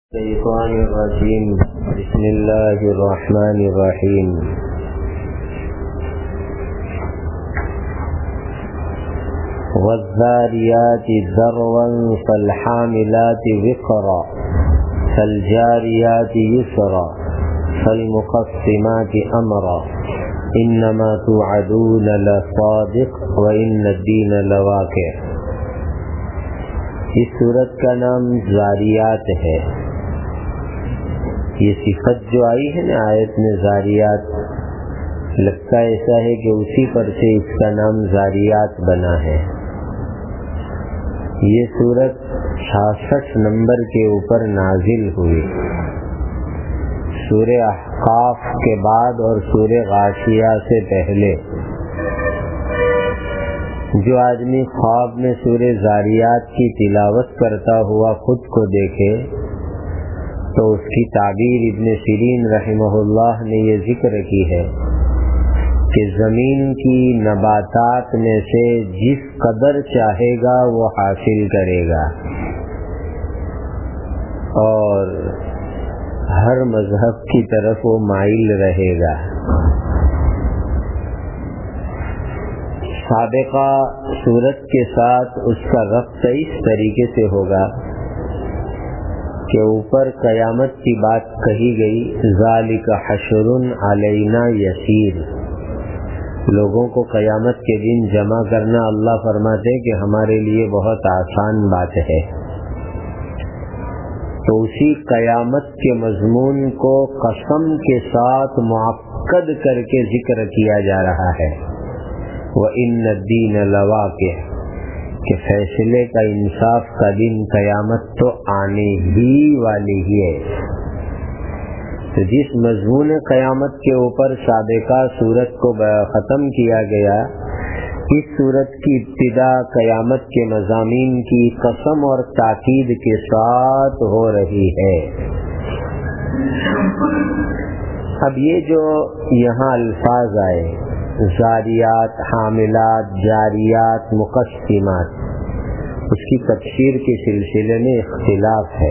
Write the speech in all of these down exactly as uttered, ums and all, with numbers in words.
الشيطان الرجيم. بسم الله الرحمن الرحيم. والذاريات ذروا فالحاملات وقرا فالجاريات يسرا فالمقسمات امرا انما توعدون لصادق وان الدين لواقع. اس سورت کا نام ذاریات ہے. یہ صفت جو آئی ہے نا آیت میں ذاریات، لگتا ایسا ہے کہ اسی پر سے اس کا نام ذاریات بنا ہے. یہ سورت چھیاسٹھ نمبر کے اوپر نازل ہوئی، سورہ احقاف کے بعد اور سورہ غاشیہ سے پہلے. جو آدمی خواب میں سورہ ذاریات کی تلاوت کرتا ہوا خود کو دیکھے تو اس کی تعبیر ابن سیرین رحمہ اللہ نے یہ ذکر کی ہے کہ زمین کی نباتات میں سے جس قدر چاہے گا وہ حاصل کرے گا اور ہر مذہب کی طرف وہ مائل رہے گا. سابقہ صورت کے ساتھ اس کا ربط اس طریقے سے ہوگا کہ اوپر قیامت کی بات کہی گئی، ذالک حشر علینا یسیر. لوگوں کو قیامت کے دن جمع کرنا اللہ فرماتے کہ ہمارے لیے بہت آسان بات ہے. تو اسی قیامت کے مضمون کو قسم کے ساتھ معقد کر کے ذکر کیا جا رہا ہے. وَإِنَّ الدِّينَ لَوَاقِعٌ، کہ فیصلے کا انصاف کا دن قیامت تو آنے ہی والی ہی ہے. تو جس مضمون قیامت کے اوپر سابقہ صورت کو ختم کیا گیا، اس صورت کی ابتدا قیامت کے مضامین کی قسم اور تاکید کے ساتھ ہو رہی ہے. اب یہ جو یہاں الفاظ آئے، ذاریات، حاملات، جاریات، مقسمات، اس کی تفسیر کے سلسلے میں اختلاف ہے.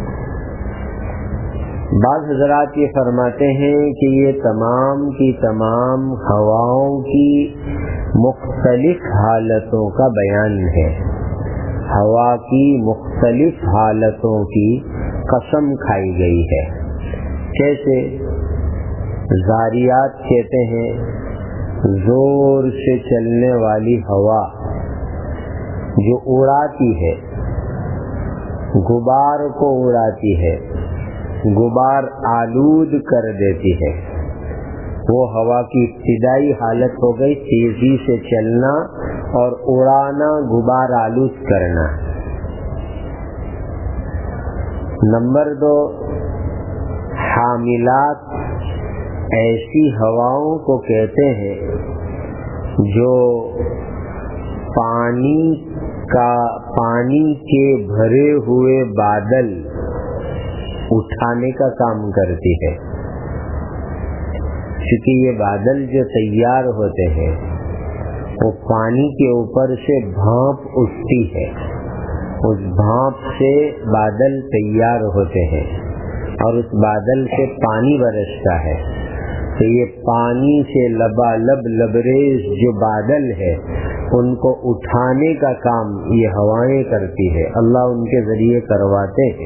بعض حضرات یہ فرماتے ہیں کہ یہ تمام کی تمام ہواؤں کی مختلف حالتوں کا بیان ہے. ہوا کی مختلف حالتوں کی قسم کھائی گئی ہے. جیسے ذاریات کہتے ہیں زور سے چلنے والی ہوا جو اڑاتی ہے، غبار کو اڑاتی ہے، غبار آلود کر دیتی ہے. وہ ہوا کی ابتدائی حالت ہو گئی تیزی سے چلنا اور اڑانا، غبار آلود کرنا. نمبر دو، حاملات ایسی ہواؤں کو کہتے ہیں جو پانی کا پانی کے بھرے ہوئے بادل اٹھانے کا کام کرتی ہے. کیونکہ یہ بادل جو تیار ہوتے ہیں وہ پانی کے اوپر سے بھاپ اٹھتی ہے، اس بھاپ سے بادل تیار ہوتے ہیں اور اس بادل سے پانی برستا ہے. تو یہ پانی سے لبالب لبریز جو بادل ہے ان کو اٹھانے کا کام یہ ہوائیں کرتی ہے، اللہ ان کے ذریعے کرواتے ہیں.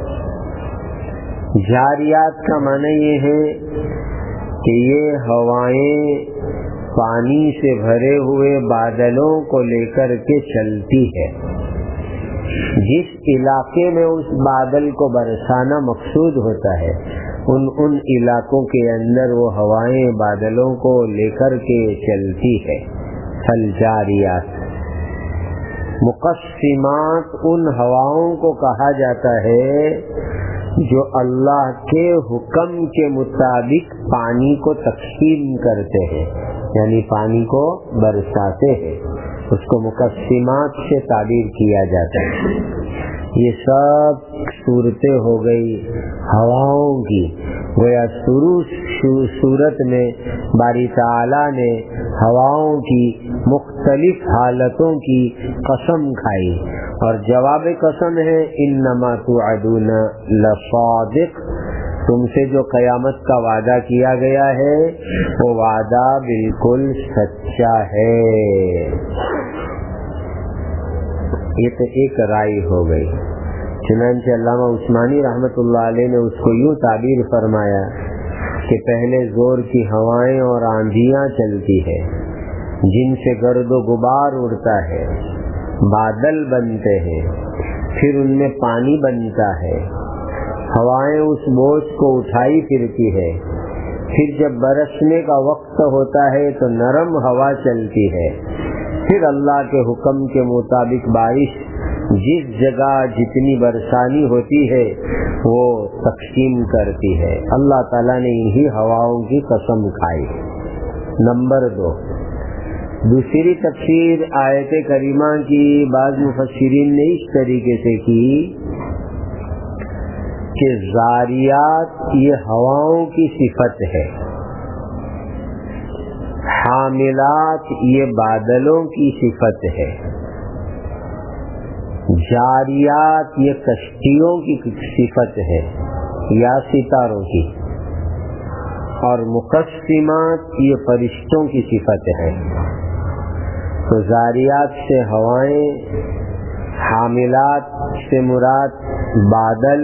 جاریات کا معنی یہ ہے کہ یہ ہوائیں پانی سے بھرے ہوئے بادلوں کو لے کر کے چلتی ہے. جس علاقے میں اس بادل کو برسانا مقصود ہوتا ہے ان ان علاقوں کے اندر وہ ہوائیں بادلوں کو لے کر کے چلتی ہے. فالجاریات. مقسمات ان ہواؤں کو کہا جاتا ہے جو اللہ کے حکم کے مطابق پانی کو تقسیم کرتے ہیں، یعنی پانی کو برساتے ہیں. اس کو مقسمات سے تعبیر کیا جاتا ہے. یہ سب صورتیں ہو گئی ہواؤں کی. گویا شروع صورت میں باری تعالیٰ نے ہواؤں کی مختلف حالتوں کی قسم کھائی اور جواب قسم ہے انما توعدون لصادق، تم سے جو قیامت کا وعدہ کیا گیا ہے وہ وعدہ بالکل سچا ہے۔ یہ تو ایک رائے ہو گئی۔ چنانچہ علامہ عثمانی رحمۃ اللہ علیہ نے اس کو یوں تعبیر فرمایا کہ پہلے زور کی ہوائیں اور آندھیاں چلتی ہے جن سے گرد و غبار اڑتا ہے، بادل بنتے ہیں، پھر ان میں پانی بنتا ہے، ہوائیں اس بوجھ کو اٹھائی پھرتی ہے، پھر جب برسنے کا وقت ہوتا ہے تو نرم ہوا چلتی ہے، پھر اللہ کے حکم کے مطابق بارش جس جگہ جتنی برسانی ہوتی ہے وہ تقسیم کرتی ہے۔ اللہ تعالیٰ نے انہی ہواؤں کی قسم کھائی۔ نمبر دو، دوسری تفسیر آیت کریمہ کی بعض مفسرین نے اس طریقے سے کی کہ زاریات یہ ہواؤں کی صفت ہے، حاملات یہ بادلوں کی صفت ہے، جاریات یہ کشتیوں کی صفت ہے یا ستاروں کی، اور مقسمات یہ فرشتوں کی صفت ہے۔ تو زاریات سے ہوائیں، حاملات سے مراد بادل،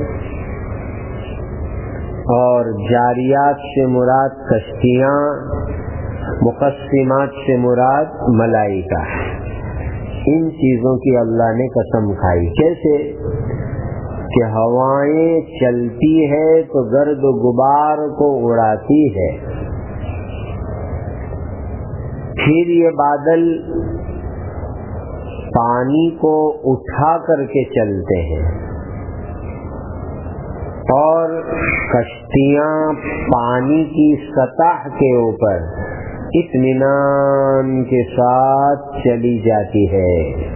اور جاریات سے مراد کشتیاں، مقسمات سے مراد ملائکہ۔ ان چیزوں کی اللہ نے قسم کھائی۔ کیسے کہ ہوائیں چلتی ہے تو گرد و غبار کو اڑاتی ہے، پھر یہ بادل پانی کو اٹھا کر کے چلتے ہیں، اور کشتیاں پانی کی سطح کے اوپر اطمینان کے ساتھ چلی جاتی ہے۔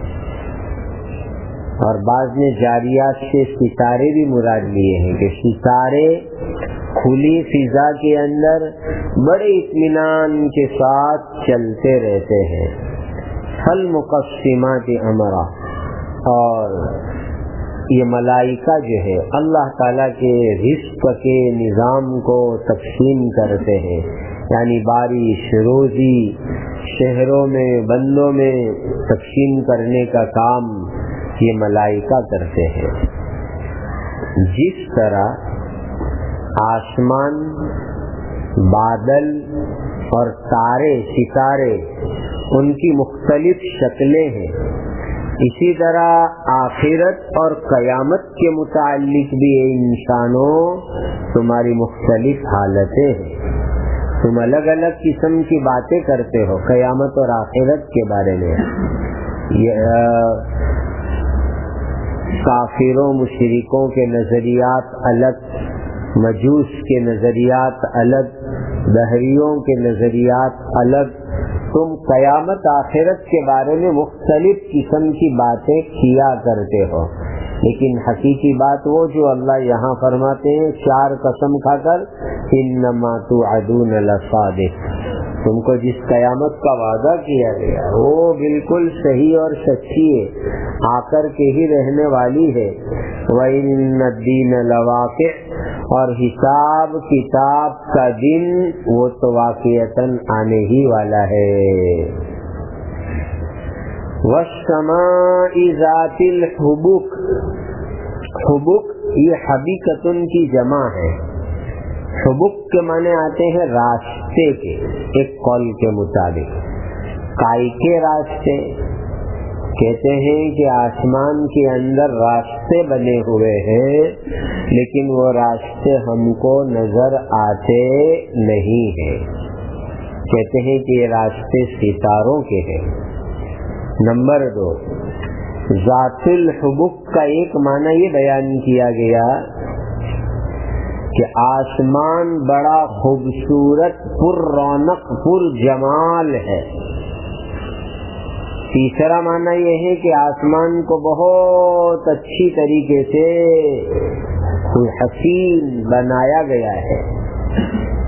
اور بعض نے جاریات سے ستارے بھی مراد لیے ہیں کہ ستارے کھلی فضا کے اندر بڑے اطمینان کے ساتھ چلتے رہتے ہیں۔ فالمقسمات امرا، اور یہ ملائکہ جو ہے اللہ تعالیٰ کے رزق کے نظام کو تقسیم کرتے ہیں، یعنی بارش، روزی شہروں میں، بندوں میں تقسیم کرنے کا کام یہ ملائکہ کرتے ہیں۔ جس طرح آسمان، بادل اور تارے، ستارے ان کی مختلف شکلیں ہیں، اسی طرح آخرت اور قیامت کے متعلق بھی انسانوں تمہاری مختلف حالتیں ہیں۔ تم الگ الگ قسم کی باتیں کرتے ہو قیامت اور آخرت کے بارے میں۔ کافروں مشرکوں کے نظریات الگ، مجوس کے نظریات الگ، دہریوں کے نظریات الگ، تم قیامت آخرت کے بارے میں مختلف قسم کی باتیں کیا کرتے ہو، لیکن حقیقی بات وہ جو اللہ یہاں فرماتے ہیں چار قسم کھا کر، انما توعدون لصادق، تم کو جس قیامت کا وعدہ کیا گیا وہ بالکل صحیح اور سچی ہے، آ کر کے ہی رہنے والی ہے۔ وَإِنَّ الدِّينَ لَوَاقِعٌ، اور حساب کتاب کا دن وہ تو واقعتاً آنے ہی والا ہے۔ وَالسَّمَاءِ ذَاتِ الْحُبُكِ، حبک یہ حبیقتن کی جمع ہے۔ حبک کے معنی آتے ہیں راستے کے، ایک قول کے مطابق کائی کے راستے، کہتے ہیں کہ آسمان کے اندر راستے بنے ہوئے ہیں لیکن وہ راستے ہم کو نظر آتے نہیں ہیں، کہتے ہیں کہ یہ راستے ستاروں کے ہیں۔ نمبر دو، ذات الحبک کا ایک معنی یہ بیان کیا گیا کہ آسمان بڑا خوبصورت، پر رونق، پر جمال ہے۔ تیسرا معنی یہ ہے کہ آسمان کو بہت اچھی طریقے سے حسین بنایا گیا ہے۔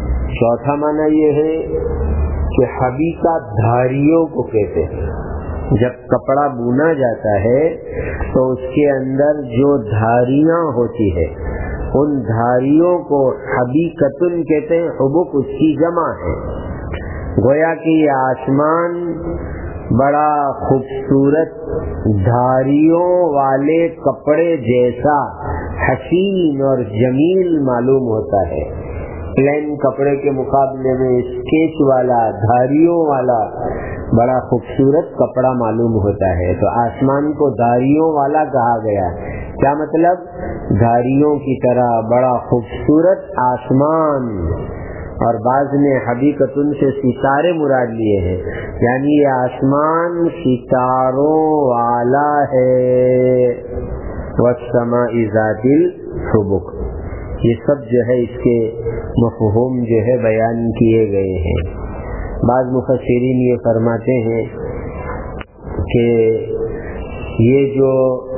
چوتھا معنی یہ ہے کہ حبیقہ دھاریوں کو کہتے ہیں، جب کپڑا بونا جاتا ہے تو اس کے اندر جو دھاریاں ہوتی ہے ان دھاریوں کو حبیقتن کہتے ہیں، حبک اس کی جمع ہے. گویا کہ یہ آسمان بڑا خوبصورت دھاریوں والے کپڑے جیسا حسین اور جمیل معلوم ہوتا ہے. پلین کپڑے کے مقابلے میں اسکیچ والا دھاریوں والا بڑا خوبصورت کپڑا معلوم ہوتا ہے. تو آسمان کو دھاریوں والا کہا گیا. کیا مطلب؟ دھاریوں کی طرح بڑا خوبصورت آسمان. اور بعض نے حقیقتن سے ستارے مراد لیے ہیں، یعنی یہ آسمان ستاروں والا ہے. والسماء ذات الحبک، یہ سب جو ہے اس کے مفہوم جو ہے بیان کیے گئے ہیں. بعض مفسرین یہ فرماتے ہیں کہ یہ جو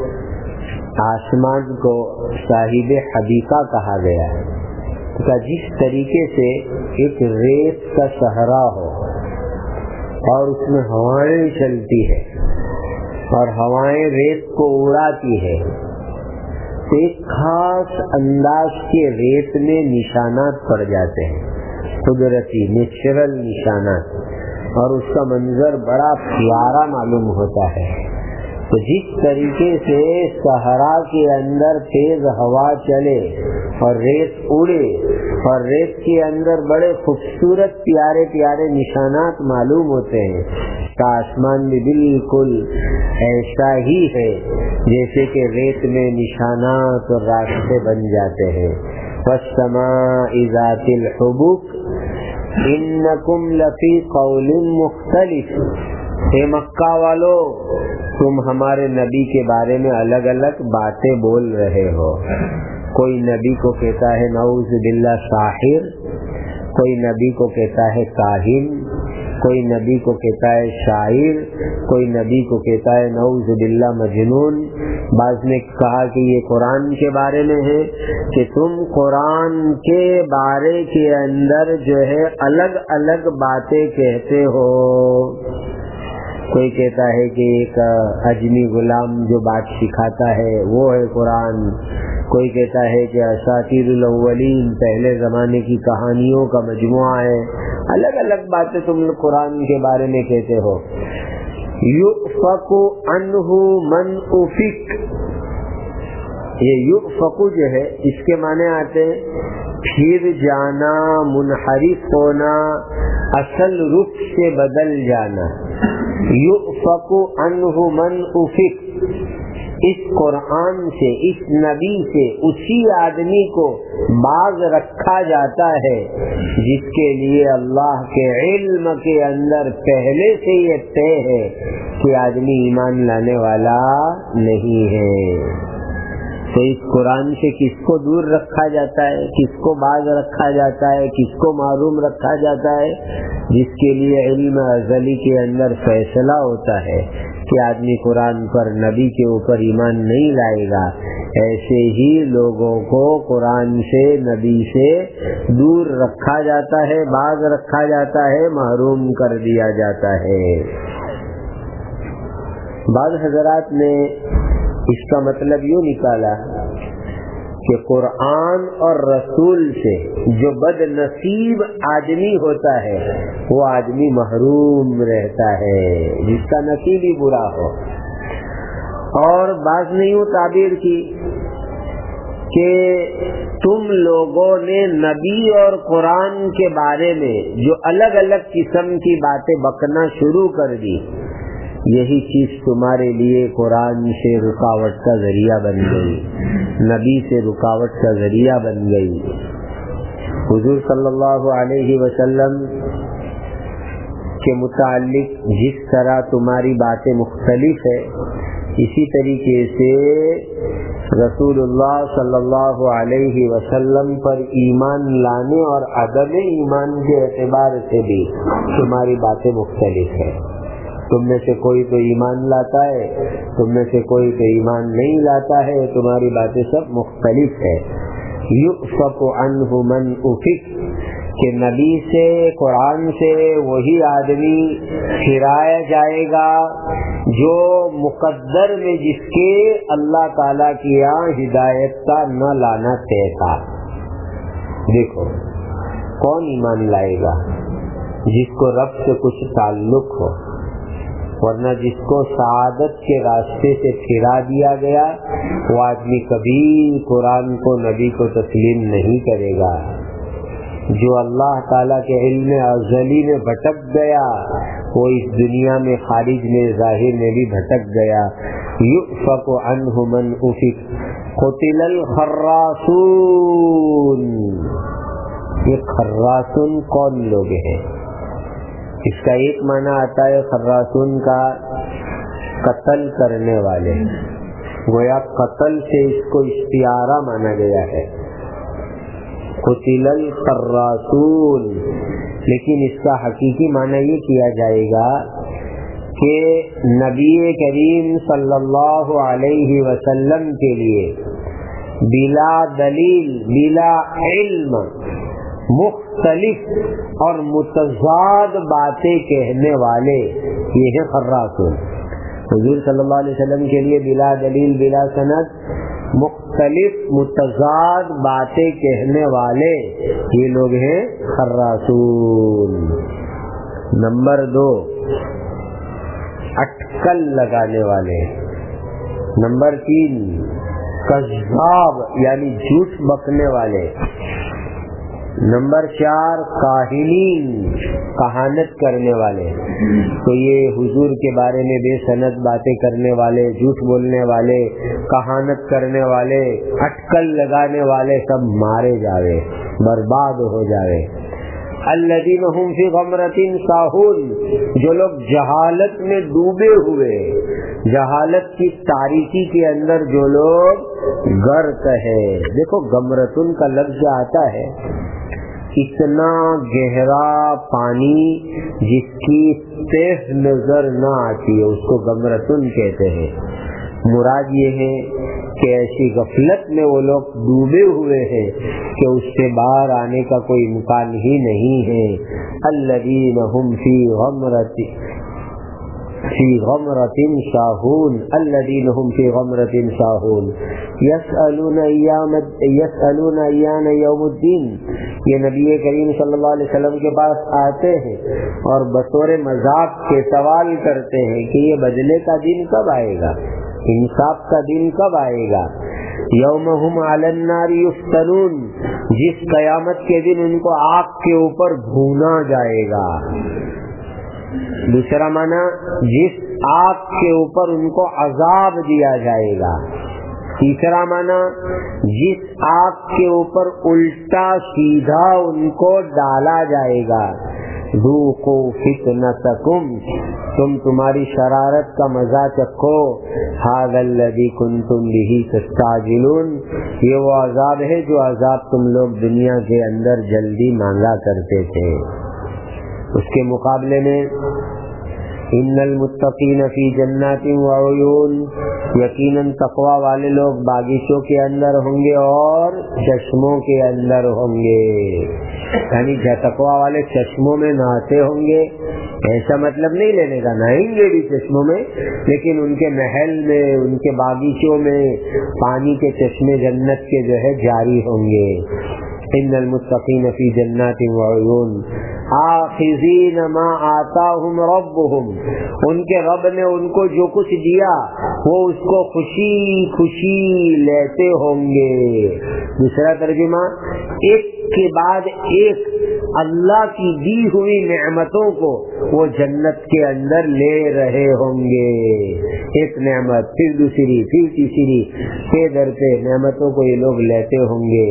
آسمان کو صاحب حدیقہ کہا گیا ہے، کہ جس طریقے سے ایک ریت کا صحرا ہو اور اس میں ہوائیں چلتی ہے اور ہوائیں ریت کو اڑاتی ہے، ایک خاص انداز کے ریت میں نشانات پڑ جاتے ہیں، قدرتی نیچرل نشانات، اور اس کا منظر بڑا پیارا معلوم ہوتا ہے. تو جس طریقے سے صحرا کے اندر تیز ہوا چلے اور ریت اڑے اور ریت کے اندر بڑے خوبصورت پیارے پیارے نشانات معلوم ہوتے ہیں، کا آسمان بھی بالکل ایسا ہی ہے جیسے کہ ریت میں نشانات اور راستے بن جاتے ہیں. والسماء ذات الحبک انکم لفی قول مختلف. اے مکہ والو، تم ہمارے نبی کے بارے میں الگ الگ باتیں بول رہے ہو. کوئی نبی کو کہتا ہے نعوذ باللہ ساحر، کوئی نبی کو کہتا ہے کاہن، کوئی نبی کو کہتا ہے شاعر، کوئی نبی کو کہتا ہے نعوذ باللہ مجنون. بعض نے کہا کہ یہ قرآن کے بارے میں ہے کہ تم قرآن کے بارے کے اندر جو ہے الگ الگ باتیں کہتے ہو. کوئی کہتا ہے کہ ایک اجمی غلام جو بات سکھاتا ہے وہ ہے قرآن، کوئی کہتا ہے کہ اساطیر الاولین پہلے زمانے کی کہانیوں کا مجموعہ ہے. الگ الگ باتیں تم لوگ قرآن کے بارے میں کہتے ہو. یؤفک عنہ من افک، یہ یؤفک جو ہے اس کے معنی آتے ہیں پھر جانا، منحرف ہونا، اصل رخ سے بدل جانا. یؤفک عنہ من افک، اس قرآن سے، اس نبی سے اسی آدمی کو باز رکھا جاتا ہے جس کے لیے اللہ کے علم کے اندر پہلے سے یہ طے ہے کہ آدمی ایمان لانے والا نہیں ہے. تو اس قرآن سے کس کو دور رکھا جاتا ہے، کس کو باز رکھا جاتا ہے، کس کو معروم رکھا جاتا ہے؟ جس کے لیے علم ازلی کے اندر فیصلہ ہوتا ہے کہ آدمی قرآن پر، نبی کے اوپر ایمان نہیں لائے گا. ایسے ہی لوگوں کو قرآن سے، نبی سے دور رکھا جاتا ہے، باز رکھا جاتا ہے، محروم کر دیا جاتا ہے. بعض حضرات نے اس کا مطلب یوں نکالا کہ قرآن اور رسول سے جو بد نصیب آدمی ہوتا ہے وہ آدمی محروم رہتا ہے، جس کا نصیب ہی برا ہو. اور بعض نے یوں تعبیر کی کہ تم لوگوں نے نبی اور قرآن کے بارے میں جو الگ الگ قسم کی باتیں بکنا شروع کر دی، یہی چیز تمہارے لیے قرآن سے رکاوٹ کا ذریعہ بن گئی، نبی سے رکاوٹ کا ذریعہ بن گئی. حضور صلی اللہ علیہ وسلم کے متعلق جس طرح تمہاری باتیں مختلف ہے، اسی طریقے سے رسول اللہ صلی اللہ علیہ وسلم پر ایمان لانے اور عدم ایمان کے اعتبار سے بھی تمہاری باتیں مختلف ہیں. تم میں سے کوئی تو ایمان لاتا ہے، تم میں سے کوئی تو ایمان نہیں لاتا ہے، تمہاری باتیں سب مختلف ہے. یؤفک عنہ من افک، کہ نبی سے، قرآن سے وہی آدمی پھرایا جائے گا جو مقدر میں جس کے اللہ تعالیٰ کی یہاں ہدایت کا نہ لانا طے تھا. دیکھو کون ایمان لائے گا جس کو رب سے کچھ تعلق ہو، ورنہ جس کو سعادت کے راستے سے پھرا دیا گیا وہ آدمی کبھی قرآن کو نبی کو تسلیم نہیں کرے گا. جو اللہ تعالیٰ کے علم ازلی میں بھٹک گیا وہ اس دنیا میں خارج میں ظاہر میں بھی بھٹک گیا. یؤفک عنہ من افک قتل الخراصون. یہ خراصون کون لوگ ہیں؟ اس کا ایک معنی آتا ہے خراصون کا قتل کرنے والے، گویا قتل سے اس کو استعارہ مانا گیا ہے، قتل الخراصون. لیکن اس کا حقیقی معنی یہ کیا جائے گا کہ نبی کریم صلی اللہ علیہ وسلم کے لیے بلا دلیل بلا علم مختلف اور متضاد باتیں کہنے والے یہ ہیں خراصون. حضور صلی اللہ علیہ وسلم کے لیے بلا دلیل بلا سند مختلف متضاد باتیں کہنے والے یہ لوگ ہیں خراصون. نمبر دو اٹکل لگانے والے. نمبر تین کذاب یعنی جھوٹ بکنے والے. نمبر چار کاہنین کہانت کرنے والے. تو یہ حضور کے بارے میں بے سند باتیں کرنے والے، جھوٹ بولنے والے، کہانت کرنے والے، اٹکل لگانے والے سب مارے جاوے، برباد ہو جاوے. الذین هم فی غمرۃ ساہون. جو لوگ جہالت میں ڈوبے ہوئے، جہالت کی تاریکی کے اندر جو لوگ غرق ہے. دیکھو غمرتن کا لفظ آتا ہے اتنا گہرا پانی جس کی تہ نظر نہ آتی ہے اس کو غمرتن کہتے ہیں. مراد یہ ہے کہ ایسی غفلت میں وہ لوگ ڈوبے ہوئے ہیں کہ اس سے باہر آنے کا کوئی امکان ہی نہیں ہے. الذین هم فی غمرۃ فی غمرۃ ساہون. الذین هم فی غمرۃ ساہون یسألون ایام یسألون ایان یوم الدین. یہ نبی کریم صلی اللہ علیہ وسلم کے پاس آتے ہیں اور بطور مذاق کے سوال کرتے ہیں کہ یہ بدلے کا دن کب آئے گا، انصاف کا دن کب آئے گا. یوم هم علی النار یفتنون. جس قیامت کے دن ان کو آگ کے اوپر بھونا جائے گا. دوسرا معنی جس آگ کے اوپر ان کو عذاب دیا جائے گا. تیسرا معنی جس آگ کے اوپر الٹا سیدھا ان کو ڈالا جائے گا. ذوقوا فتنتکم. تم تمہاری شرارت کا مزہ چکھو. ھذا الذی کنتم بہ تستعجلون. یہ وہ عذاب ہے جو عذاب تم لوگ دنیا کے اندر جلدی مانگا کرتے تھے. اس کے مقابلے میں ان المتقین فی جنات وعیون. یقیناً تقوی والے لوگ باغیچوں کے اندر ہوں گے اور چشموں کے اندر ہوں گے. یعنی تقوی والے چشموں میں نہاتے ہوں گے. ایسا مطلب نہیں لینے کا، نہائیں گے بھی چشموں میں، لیکن ان کے محل میں، ان کے باغیچوں میں پانی کے چشمے جنت کے جو ہے جاری ہوں گے. ان المتقین فی جنات وعیون آخذین ما آتاہم ربہم. ان کے رب نے ان کو جو کچھ دیا وہ اس کو خوشی خوشی لیتے ہوں گے. دوسرا ترجمہ ایک کے بعد ایک اللہ کی دی ہوئی نعمتوں کو وہ جنت کے اندر لے رہے ہوں گے. ایک نعمت پھر دوسری پھر تیسری پہ در پہ نعمتوں کو یہ لوگ لیتے ہوں گے.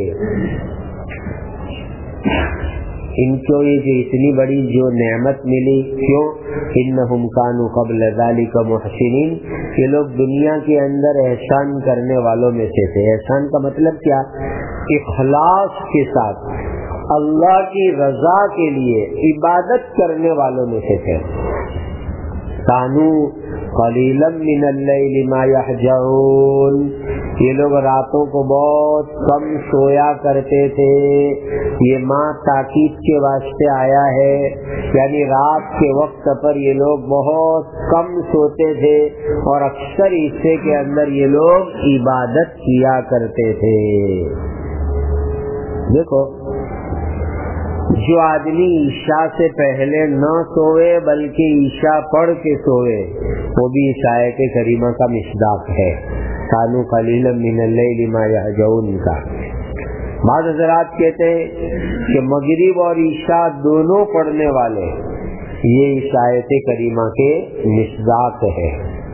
ان کو یہ جو اتنی بڑی جو نعمت ملی کیوں؟ انہم کانوا قبل ذلک محسنین. یہ لوگ دنیا کے اندر احسان کرنے والوں میں سے تھے. احسان کا مطلب کیا؟ اخلاص کے ساتھ اللہ کی رضا کے لیے عبادت کرنے والوں میں سے تھے. کانوا قلیلا من اللیل ما یہجعون. یہ لوگ راتوں کو بہت کم سویا کرتے تھے. یہ ماں تاکید کے واسطے آیا ہے، یعنی رات کے وقت پر یہ لوگ بہت کم سوتے تھے اور اکثر حصے کے اندر یہ لوگ عبادت کیا کرتے تھے. دیکھو، جو آدمی عشاء سے پہلے نہ سوئے بلکہ عشاء پڑھ کے سوئے، وہ بھی اس آیت کریمہ کا مصداق ہے. کانوا قلیلا من اللیل ما یہجعون کا. بعض حضرات کہتے ہیں کہ مغرب اور عشاء دونوں پڑھنے والے یہ اس آیت کریمہ کے مصداق ہے.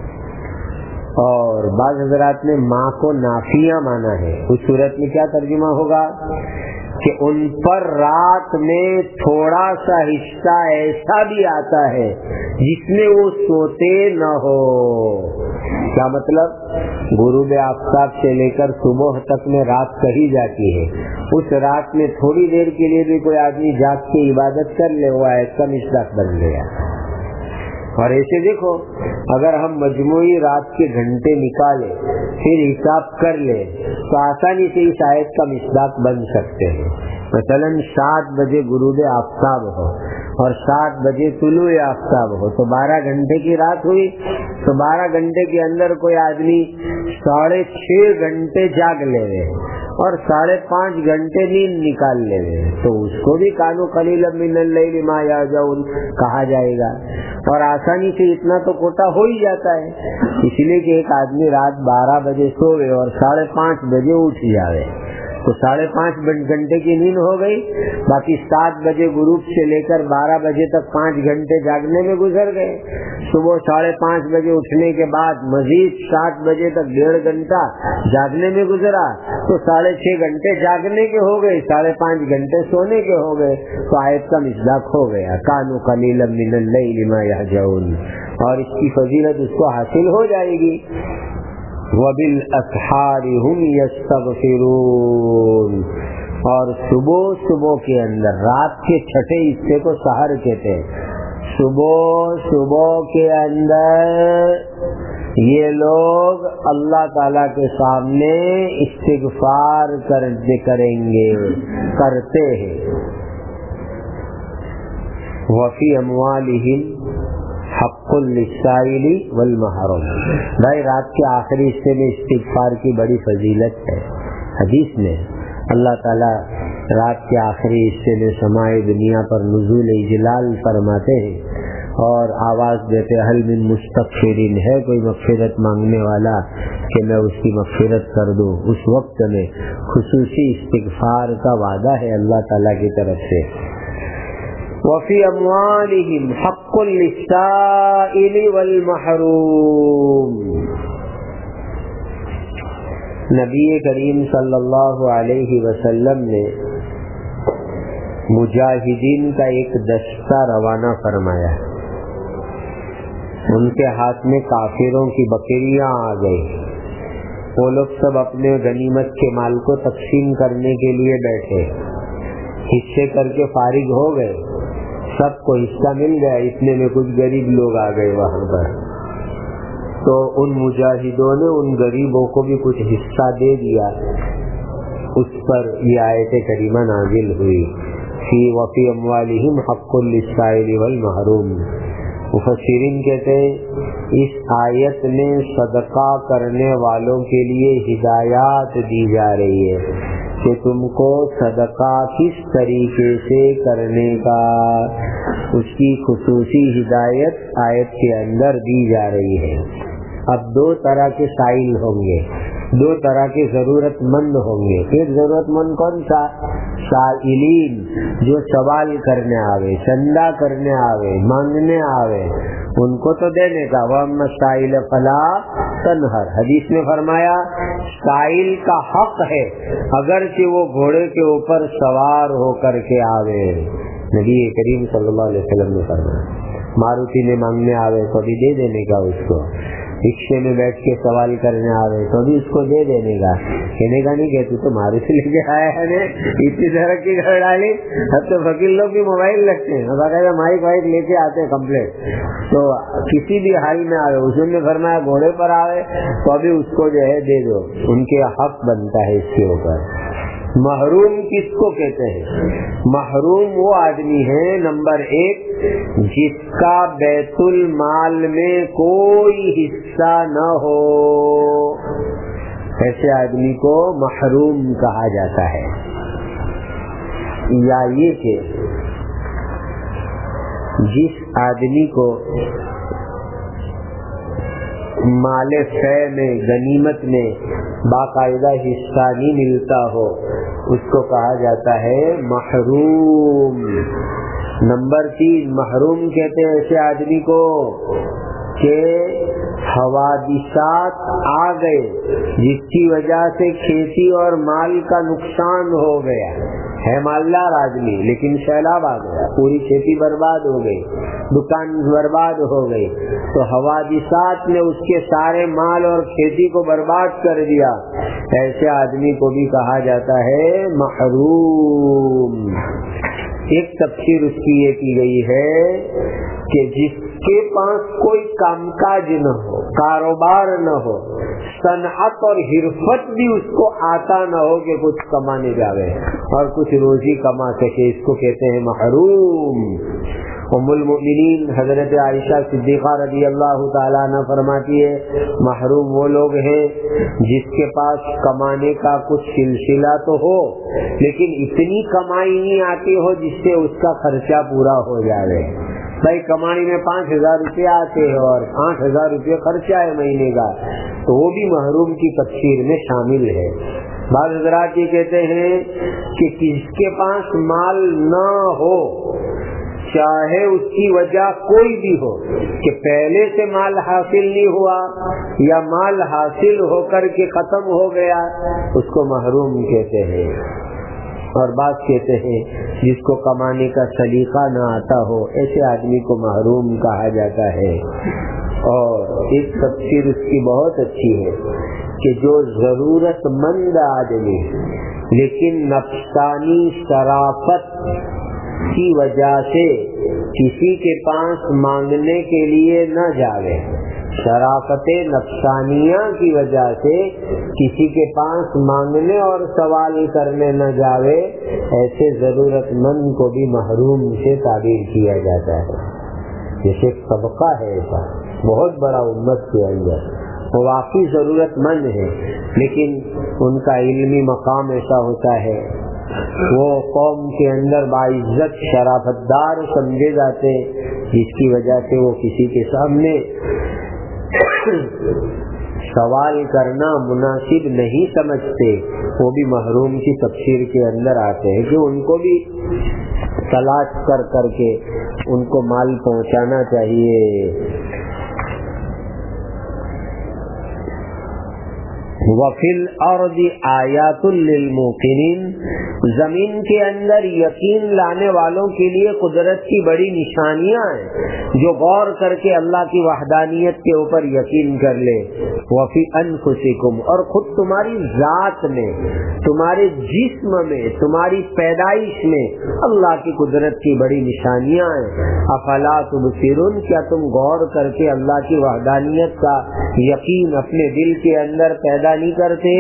اور بعض حضرات نے ماں کو نافیہ مانا ہے. اس صورت میں کیا ترجمہ ہوگا کہ ان پر رات میں تھوڑا سا حصہ ایسا بھی آتا ہے جس میں وہ سوتے نہ ہو. کیا مطلب؟ غروب آفتاب سے لے کر صبح تک میں رات کہی جاتی ہے، اس رات میں تھوڑی دیر کے لیے بھی کوئی آدمی جاگ کے عبادت کر لے، وہ ایسا کا مصداق بن گیا. اور ایسے دیکھو، اگر ہم مجموعی رات کے گھنٹے نکالے پھر حساب کر لے تو آسانی سے اس آیت کا مصداق بن سکتے ہیں. مثلا سات بجے غروب آفتاب ہو اور سات بجے طلوع آفتاب ہو تو بارہ گھنٹے کی رات ہوئی. تو بارہ گھنٹے کے اندر کوئی آدمی ساڑھے چھ گھنٹے جاگ لے رہے اور ساڑھے پانچ گھنٹے نیند نکال لے رہے تو اس کو بھی کانوا قلیلا من اللیل ما یہجعون کہا جائے گا. اور آسانی سے اتنا تو کوٹا ہو ہی جاتا ہے، اس لیے کہ ایک آدمی رات بارہ بجے سوئے اور ساڑھے پانچ بجے اٹھ جاوے تو ساڑھے پانچ گھنٹے کی نیند ہو گئی. باقی سات بجے غروب سے لے کر بارہ بجے تک پانچ گھنٹے جاگنے میں گزر گئے. صبح ساڑھے پانچ بجے اٹھنے کے بعد مزید سات بجے تک ڈیڑھ گھنٹہ جاگنے میں گزرا تو ساڑھے چھ گھنٹے جاگنے کے ہو گئے، ساڑھے پانچ گھنٹے سونے کے ہو گئے. تو آیت کا مصداق ہو گیا کانوا قلیلا من اللیل ما یہجعون، اور اس کی فضیلت اس کو حاصل ہو جائے گی. وَبِالْأَسْحَارِ هُمْ يَسْتَغْفِرُونَ، اور صبح صبح کے اندر، رات کے چھٹے حصے کو سحر کہتے ہیں، صبح صبح کے اندر یہ لوگ اللہ تعالیٰ کے سامنے استغفار کریں گے، کرتے ہیں. وَفِي أَمْوَالِهِمْ حق للسائل والمحروم. بھائی رات کے آخری حصے میں استغفار کی بڑی فضیلت ہے. حدیث میں اللہ تعالیٰ رات کے آخری حصے میں سمائے دنیا پر نزول اجلال فرماتے ہیں اور آواز دیتے حل من مستغفرین، ہے کوئی مغفرت مانگنے والا کہ میں اس کی مغفرت کر دوں. اس وقت میں خصوصی استغفار کا وعدہ ہے اللہ تعالیٰ کی طرف سے. وفی اموالہم حق للسائل والمحروم. نبی کریم صلی اللہ علیہ وسلم نے مجاہدین کا ایک دستہ روانہ فرمایا. ان کے ہاتھ میں کافروں کی بکریاں آ گئی. وہ لوگ سب اپنے غنیمت کے مال کو تقسیم کرنے کے لیے بیٹھے، حصے کر کے فارغ ہو گئے، سب کو حصہ مل گیا. اتنے میں کچھ غریب لوگ آ گئے وہاں پر، تو ان مجاہدوں نے ان غریبوں کو بھی کچھ حصہ دے دیا. اس پر یہ آیت کریمہ نازل ہوئی فی وفی اموالہم حق للسائل والمحروم. مفسرین کہتے ہیں اس آیت میں صدقہ کرنے والوں کے لیے ہدایات دی جا رہی ہے کہ تم کو صدقہ کس طریقے سے کرنے کا، اس کی خصوصی ہدایت آیت کے اندر دی جا رہی ہے. اب دو طرح کے سائل ہوں گے، دو طرح کے ضرورت مند ہوں گے. ایک ضرورت مند کون سا؟ سائلین، جو سوال کرنے آوے، چندہ کرنے آوے، مانگنے آوے، ان کو تو دینے کا. وَأَمَّا السَّائِلَ فَلَا تَنْهَرْ، حدیث میں فرمایا سائل کا حق ہے اگرچہ وہ گھوڑے کے اوپر سوار ہو کر کے آوے. نبی کریم صلی اللہ علیہ وسلم نے فرمایا. ماروتی میں مانگنے آوے تو بھی دے دینے کا اس کو، رکشے میں بیٹھ کے سوال کرنے آ رہے تو بھی اس کو دے دینے کا، کہنے کا نہیں کہ تو تو مارے سے لے کے آیا ہے نے اتنی ترقی کر ڈالی، اب تو فقیر لوگ بھی موبائل رکھتے ہیں، باقاعدہ مائک وائک لے کے آتے ہیں کمپلیٹ، تو کسی بھی حال میں آئے حضور نے فرمایا گھوڑے پر آئے تو ابھی اس کو جو ہے دے دو، ان کے حق بنتا ہے اس کے اوپر۔ محروم کس کو کہتے ہیں؟ محروم وہ آدمی ہے نمبر ایک جس کا بیت المال میں کوئی حصہ نہ ہو، ایسے آدمی کو محروم کہا جاتا ہے۔ یا یہ کہ جس آدمی کو مال فے میں غنیمت میں باقاعدہ حصہ نہیں ملتا ہو اس کو کہا جاتا ہے محروم۔ نمبر تین محروم کہتے ہیں ایسے آدمی کو کہ حوادثات آ گئے جس کی وجہ سے کھیتی اور مال کا نقصان ہو گیا، ہے مالدار آدمی لیکن سیلاب آ گیا، پوری کھیتی برباد ہو گئی، دکان برباد ہو گئی، تو حوادثات نے اس کے سارے مال اور کھیتی کو برباد کر دیا، ایسے آدمی کو بھی کہا جاتا ہے محروم۔ ایک تفسیر اس کی یہ کی گئی ہے کہ جس کے پاس کوئی کام کاج نہ ہو، کاروبار نہ ہو، صنعت اور حرفت بھی اس کو آتا نہ ہو کہ کچھ کمانے جاوے اور کچھ روزی کما سکے، اس کو کہتے ہیں محروم۔ ام المؤمنین حضرت عائشہ صدیقہ رضی اللہ تعالیٰ عنہ فرماتی ہے محروم وہ لوگ ہیں جس کے پاس کمانے کا کچھ سلسلہ تو ہو لیکن اتنی کمائی نہیں آتی ہو جس سے اس کا خرچہ پورا ہو جائے۔ بھائی کمائی میں پانچ ہزار روپے آتے ہیں اور آٹھ ہزار روپے خرچہ ہے مہینے کا، تو وہ بھی محروم کی تفسیر میں شامل ہے۔ بعض حضرات یہ کہتے ہیں کہ کس کے پاس مال نہ ہو، چاہے اس کی وجہ کوئی بھی ہو کہ پہلے سے مال حاصل نہیں ہوا یا مال حاصل ہو کر کے ختم ہو گیا، اس کو محروم کہتے ہیں۔ اور بات کہتے ہیں جس کو کمانے کا سلیقہ نہ آتا ہو ایسے آدمی کو محروم کہا جاتا ہے۔ اور ایک تفسیر اس کی بہت اچھی ہے کہ جو ضرورت مند آدمی لیکن نفسانی شرافت کی وجہ سے کسی کے پاس مانگنے کے لیے نہ جاوے، شرافت نفسانیہ کی وجہ سے کسی کے پاس مانگنے اور سوال کرنے نہ جاوے، ایسے ضرورت مند کو بھی محروم سے تعبیر کیا جاتا ہے۔ جیسے ایک طبقہ ہے ایسا بہت بڑا امت کے اندر، وہ واقعی ضرورت مند ہے لیکن ان کا علمی مقام ایسا ہوتا ہے، وہ قوم کے اندر باعزت شرافت دار سمجھے جاتے جس کی وجہ سے وہ کسی کے سامنے سوال کرنا مناسب نہیں سمجھتے، وہ بھی محروم کی تفسیر کے اندر آتے ہیں کہ ان کو بھی تلاش کر کر کے ان کو مال پہنچانا چاہیے۔ وَفِي الْأَرْضِ آیَاتٌ لِّلْمُوقِنِينَ، زمین کے اندر یقین لانے والوں کے لیے قدرت کی بڑی نشانیاں ہیں جو غور کر کے اللہ کی وحدانیت کے اوپر یقین کر لے۔ وَفِي أَنفُسِكُمْ، اور خود تمہاری ذات میں، تمہارے جسم میں، تمہاری پیدائش میں اللہ کی قدرت کی بڑی نشانیاں ہیں۔ افلا تبصرون، کیا تم غور کر کے اللہ کی وحدانیت کا یقین اپنے دل کے اندر پیدا نہیں کرتے؟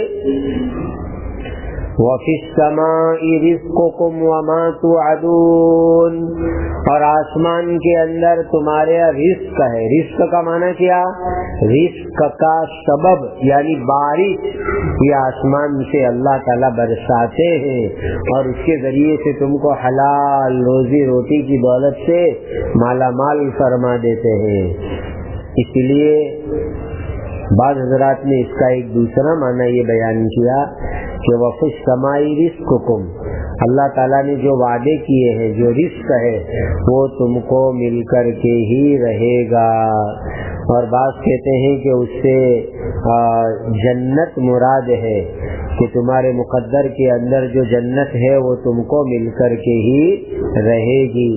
وَفِي السَّمَاءِ رِزْقُكُمْ وَمَا تُوعَدُونَ، اور آسمان کے اندر تمہارے رزق ہے۔ رزق کا معنی کیا؟ رزق کا سبب یعنی بارش، یہ آسمان سے اللہ تعالیٰ برساتے ہیں اور اس کے ذریعے سے تم کو حلال روزی روٹی کی دولت سے مالا مال فرما دیتے ہیں۔ اس لیے بعض حضرات نے اس کا ایک دوسرا معنی یہ بیان کیا کہ وَفِي السَّمَاءِ رِزْقُكُمْ، اللہ تعالیٰ نے جو وعدے کیے ہیں، جو رزق ہے وہ تم کو مل کر کے ہی رہے گا۔ اور بعض کہتے ہیں کہ اس سے جنت مراد ہے کہ تمہارے مقدر کے اندر جو جنت ہے وہ تم کو مل کر کے ہی رہے گی۔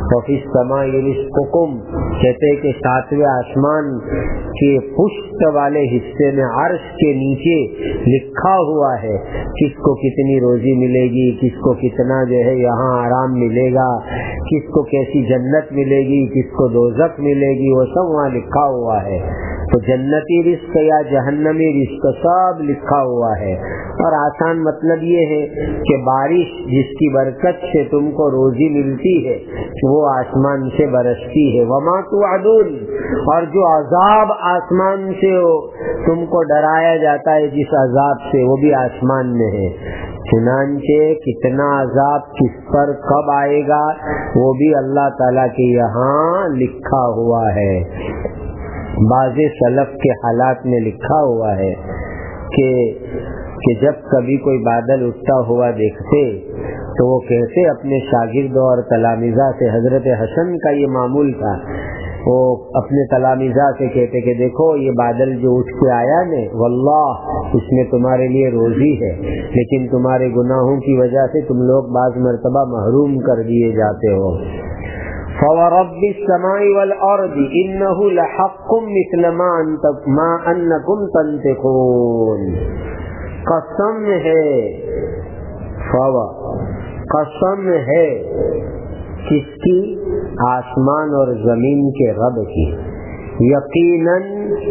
وفی السماء رزقکم، کہتے کہ ساتویں آسمان کے پشت والے حصے میں عرش کے نیچے لکھا ہوا ہے کس کو کتنی روزی ملے گی، کس کو کتنا جو ہے یہاں آرام ملے گا، کس کو کیسی جنت ملے گی، کس کو دوزخ ملے گی، وہ سب وہاں لکھا ہوا ہے۔ تو جنتی رزق یا جہنمی رزق سب لکھا ہوا ہے۔ اور آسان مطلب یہ ہے کہ بارش جس کی برکت سے تم کو روزی ملتی ہے وہ آسمان سے برستی ہے۔ وما توعدون، اور جو عذاب آسمان سے تم کو ڈرایا جاتا ہے جس عذاب سے، وہ بھی آسمان میں ہے۔ چنانچہ کتنا عذاب کس پر کب آئے گا وہ بھی اللہ تعالیٰ کے یہاں لکھا ہوا ہے۔ بعض سلف کے حالات میں لکھا ہوا ہے کہ کہ جب کبھی کوئی بادل اٹھتا ہوا دیکھتے تو وہ کہتے اپنے شاگردوں اور تلامذہ سے، حضرت حسن کا یہ معمول تھا، وہ اپنے تلامذہ سے کہتے کہ دیکھو یہ بادل جو اٹھ کے آیا نا، واللہ اس میں تمہارے لیے روزی ہے، لیکن تمہارے گناہوں کی وجہ سے تم لوگ بعض مرتبہ محروم کر دیے جاتے ہو۔ فَوَرَبِّ السَّمَاءِ وَالْأَرْضِ إِنَّهُ لَحَقٌّ مِثْلَ مَا أَنَّكُمْ تَنطِقُونَ، قسم ہے، فوا قسم ہے کس کی؟ آسمان اور زمین کے رب کی، یقیناً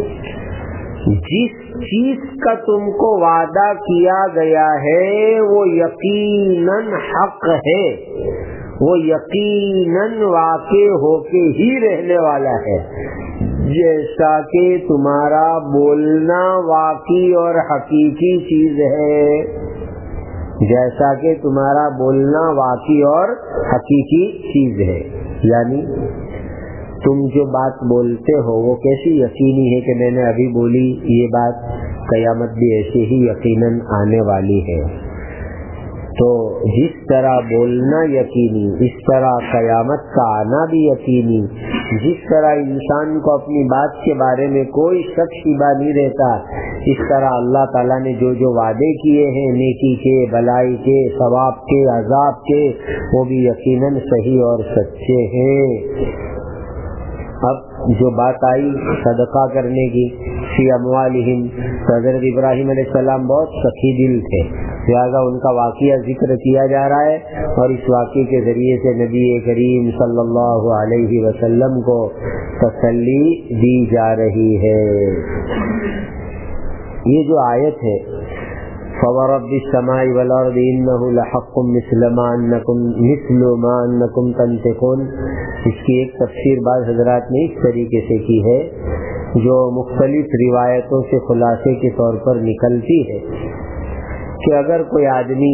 جس چیز کا تم کو وعدہ کیا گیا ہے وہ یقیناً حق ہے، وہ یقیناً واقع ہو کے ہی رہنے والا ہے، جیسا کہ تمہارا بولنا واقعی اور حقیقی چیز ہے، جیسا کہ تمہارا بولنا واقعی اور حقیقی چیز ہے۔ یعنی تم جو بات بولتے ہو وہ کیسی یقینی ہے کہ میں نے ابھی بولی یہ بات، قیامت بھی ایسے ہی یقیناً آنے والی ہے۔ تو جس طرح بولنا یقینی، اس طرح قیامت کا آنا بھی یقینی، جس طرح انسان کو اپنی بات کے بارے میں کوئی شک شبہ نہیں رہتا، اس طرح اللہ تعالیٰ نے جو جو وعدے کیے ہیں نیکی کے، بلائی کے، ثواب کے، عذاب کے، وہ بھی یقیناً صحیح اور سچے ہیں۔ اب جو بات آئی صدقہ کرنے کی، فی اموالہم، حضرت ابراہیم علیہ السلام بہت سخی دل تھے، لہٰذا ان کا واقعہ ذکر کیا جا رہا ہے اور اس واقعے کے ذریعے سے نبی کریم صلی اللہ علیہ وسلم کو تسلی دی جا رہی ہے۔ یہ جو آیت ہے فَوَرَبِّ السَّمَاءِ وَالْأَرْضِ إِنَّهُ لَحَقٌّ مِثْلَ مَا أَنَّكُمْ مِثْلُ مَا أَنَّكُمْ تَنطِقُونَ، اس کی ایک تفسیر بعض حضرات نے اس طریقے سے کی ہے جو مختلف روایتوں سے خلاصے کے طور پر نکلتی ہے کہ اگر کوئی آدمی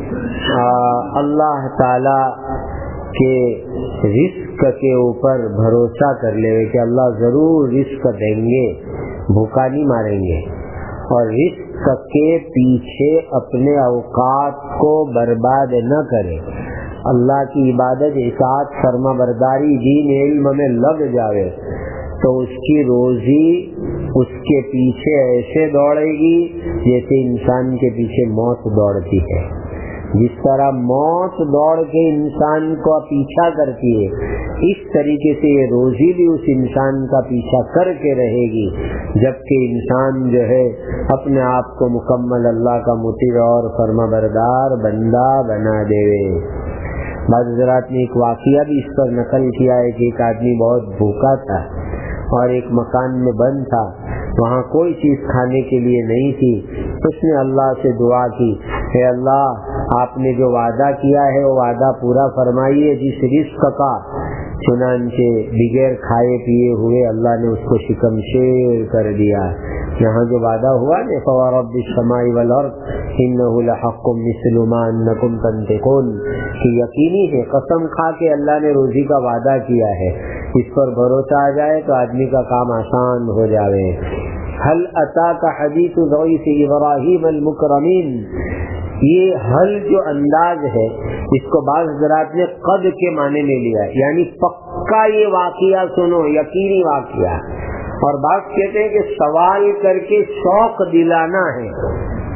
اللہ تعالی کے رزق کے اوپر بھروسہ کر لے کہ اللہ ضرور رزق دیں گے، بھوکا نہیں ماریں گے، اور رزق کے پیچھے اپنے اوقات کو برباد نہ کرے، اللہ کی عبادت، اطاعت، فرما برداری، دین علم میں لگ جاوے، تو اس کی روزی اس کے پیچھے ایسے دوڑے گی جیسے انسان کے پیچھے موت دوڑتی ہے۔ جس طرح موت دوڑ کے انسان کو پیچھا کرتی ہے، اس طریقے سے یہ روزی بھی اس انسان کا پیچھا کر کے رہے گی جبکہ انسان جو ہے اپنے آپ کو مکمل اللہ کا مطیع اور فرما بردار بندہ بنا دے۔ بعض حضرات نے ایک واقعہ بھی اس پر نقل کیا ہے کہ ایک آدمی بہت بھوکا تھا اور ایک مکان میں بند تھا، وہاں کوئی چیز کھانے کے لیے نہیں تھی، اس نے اللہ سے دعا کی، اے اللہ آپ نے جو وعدہ کیا ہے وہ وعدہ پورا فرمائیے جس رزق کا، چنانچہ بغیر کھائے پیے ہوئے اللہ نے اس کو شکمشیر کر دیا۔ یہاں جو وعدہ ہوا نا فَوَرَبِّ السَّمَاءِ وَالْأَرْضِ إِنَّهُ لَحَقٌّ مِثْلُ مَا أَنَّكُمْ تَنطِقُونَ، کہ یقینی ہے، قسم کھا کے اللہ نے روزی کا وعدہ کیا ہے، اس پر بھروسہ آ جائے تو آدمی کا کام آسان ہو جائے۔ هل أتاك حديث ضيف إبراهيم المكرمين، یہ حل جو انداز ہے اس کو بعض حضرات نے قد کے معنی میں لیا، یعنی پکا یہ واقعہ سنو، یقینی واقعہ، اور بعض کہتے ہیں کہ سوال کر کے شوق دلانا ہے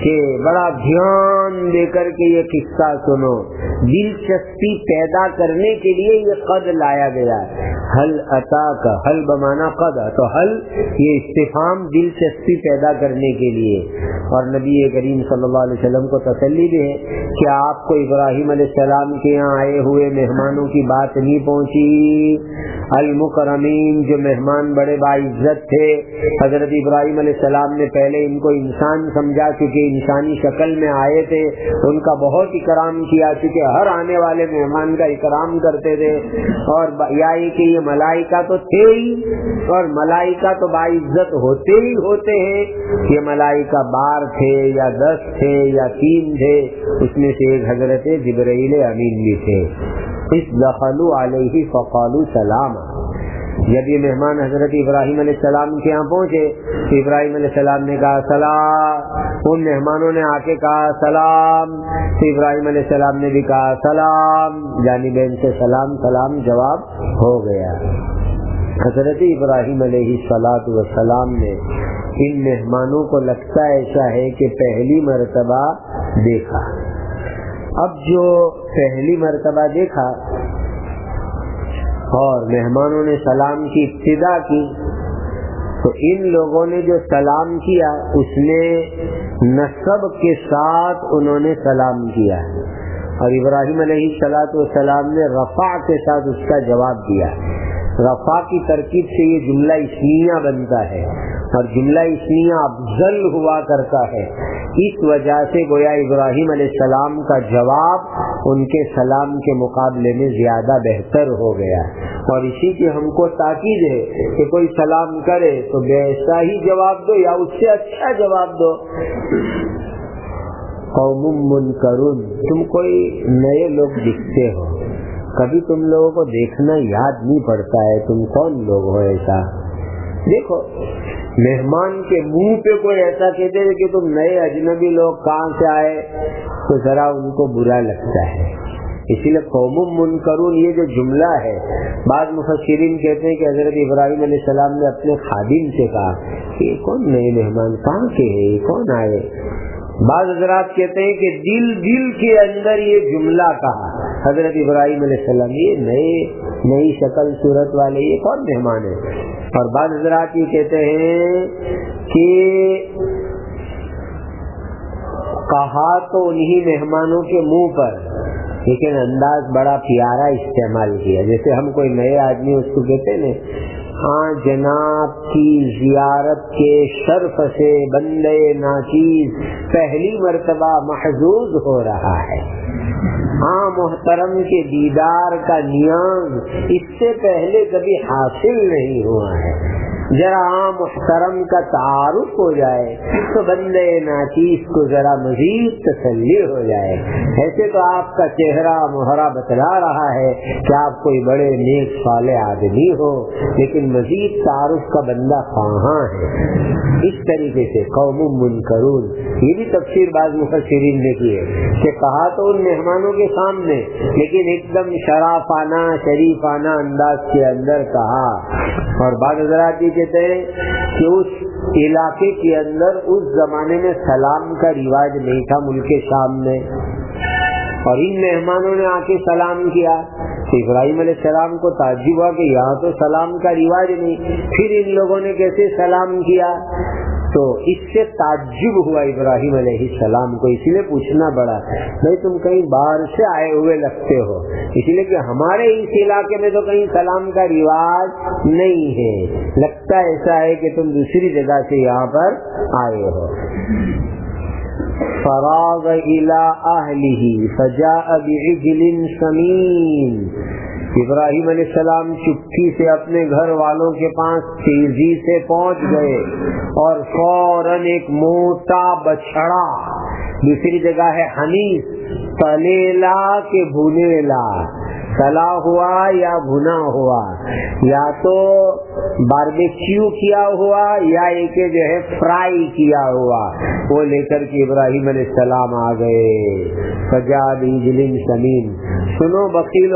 کہ بڑا دھیان دے کر کے یہ قصہ سنو، دلچسپی پیدا کرنے کے لیے یہ قد لایا گیا ہے۔ حل عطا کا حل بمانا قد، تو حل یہ استفہام دلچسپی پیدا کرنے کے لیے، اور نبی کریم صلی اللہ علیہ وسلم کو تسلی بھی ہے کہ آپ کو ابراہیم علیہ السلام کے یہاں آئے ہوئے مہمانوں کی بات نہیں پہنچی۔ المکرمین، جو مہمان بڑے باعزت تھے، حضرت ابراہیم علیہ السلام نے پہلے ان کو انسان سمجھا چکے، انسانی شکل میں آئے تھے، ان کا بہت اکرام کیا چکے، ہر آنے والے مہمان کا اکرام کرتے تھے، اور یا کہ یہ ملائکہ تو تھے ہی، اور ملائکہ تو باعزت ہوتے ہی ہوتے ہیں۔ یہ ملائکہ بار تھے یا دس تھے یا تین تھے، اس میں سے ایک حضرت جبرائیل امین بھی تھے۔ اس دخلوا علیہ فقالوا سلاما، جب یہ مہمان حضرت ابراہیم علیہ السلام کے یہاں پہنچے تو ابراہیم علیہ السلام نے کہا سلام، ان مہمانوں نے آ کے کہا سلام، تو ابراہیم علیہ السلام نے بھی کہا سلام، جانبین سے سلام سلام جواب ہو گیا۔ حضرت ابراہیم علیہ الصلاۃ والسلام نے ان مہمانوں کو لگتا ایسا ہے کہ پہلی مرتبہ دیکھا۔ اب جو پہلی مرتبہ دیکھا اور مہمانوں نے سلام کی ابتدا کی، تو ان لوگوں نے جو سلام کیا اس نے نسب کے ساتھ انہوں نے سلام کیا، اور ابراہیم علیہ الصلاۃ والسلام نے رفع کے ساتھ اس کا جواب دیا۔ رفع کی ترکیب سے یہ جملہ اسمیہ بنتا ہے، اور جملہ اسمیہ افضل ہوا کرتا ہے، اس وجہ سے گویا ابراہیم علیہ السلام کا جواب ان کے سلام کے مقابلے میں زیادہ بہتر ہو گیا، اور اسی کی ہم کو تاکید ہے کہ کوئی سلام کرے تو ویسا ہی جواب دو یا اس سے اچھا جواب دو۔ قوم منکرون، تم کوئی نئے لوگ دکھتے ہو، کبھی تم لوگوں کو دیکھنا یاد نہیں پڑتا ہے، تم کون لوگ ہو ایسا؟ دیکھو، مہمان کے منہ پہ کوئی ایسا کہتے ہیں کہ تم نئے اجنبی لوگ کہاں سے آئے، تو ذرا ان کو برا لگتا ہے۔ اسی لیے قوم منکرون یہ جو جملہ ہے، بعض مفسرین کہتے ہیں کہ حضرت ابراہیم علیہ السلام نے اپنے خادم سے کہا کہ یہ کون نئے مہمان کہاں کے ہیں، یہ کون آئے؟ بعض حضرات کہتے ہیں کہ دل دل کے اندر یہ جملہ کہا حضرت ابراہیم علیہ السلام، یہ نئے نئی شکل صورت والے یہ کون مہمان ہیں؟ اور بعض حضرات یہ کہتے ہیں کہ کہا تو انہی مہمانوں کے منہ پر، لیکن انداز بڑا پیارا استعمال کیا، جیسے ہم کوئی نئے آدمی اس کو کہتے ہیں ہاں جناب کی زیارت کے شرف سے بندے ناچیز پہلی مرتبہ محظوظ ہو رہا ہے، ہاں محترم کے دیدار کا نیاز اس سے پہلے کبھی حاصل نہیں ہوا ہے، ذرا ہاں محترم کا تعارف ہو جائے تو بندے ناچیز کو ذرا مزید تسلی ہو جائے۔ ایسے تو آپ کا چہرہ مہرا بتلا رہا ہے کہ آپ کوئی بڑے نیک صالح آدمی ہو، لیکن مزید تعارف کا بندہ کہاں ہے؟ اس طریقے سے قوم منکرون، یہ بھی تفسیر بعض مفسرین نے کی ہے کہ کہا تو ان مہمانوں کے سامنے، لیکن ایک دم شرافانہ شریفانہ انداز کے اندر کہا۔ اور بعض حضرات یہ کہتے ہیں کہ اس علاقے کے اندر اس زمانے میں سلام کا رواج نہیں تھا ملک شام میں، اور ان مہمانوں نے آ کے سلام کیا تو ابراہیم علیہ السلام کو تعجب ہوا کہ یہاں تو سلام کا رواج نہیں، پھر ان لوگوں نے کیسے سلام کیا؟ تو اس سے تعجب ہوا ابراہیم علیہ السلام کو، اسی لیے پوچھنا پڑا بھائی تم کہیں باہر سے آئے ہوئے لگتے ہو، اسی لیے کہ ہمارے اس علاقے میں تو کہیں سلام کا رواج نہیں ہے، لگتا ایسا ہے کہ تم دوسری جگہ سے یہاں پر آئے ہو۔ فراغ الى اہلہ فجاء بعجل سمین، ابراہیم علیہ السلام چپکی سے اپنے گھر والوں کے پاس تیزی سے پہنچ گئے اور فوراً ایک موٹا بچڑا، دوسری جگہ ہے حنیف، تلیلا کے بھنیلا، تلا ہوا یا بھنا ہوا، یا تو باربیکیو کیا ہوا یا ایک جو ہے فرائی کیا ہوا، وہ لے کر کے ابراہیم علیہ السلام آ گئے۔ فجاء بعجل سمین، سنو بخیلو،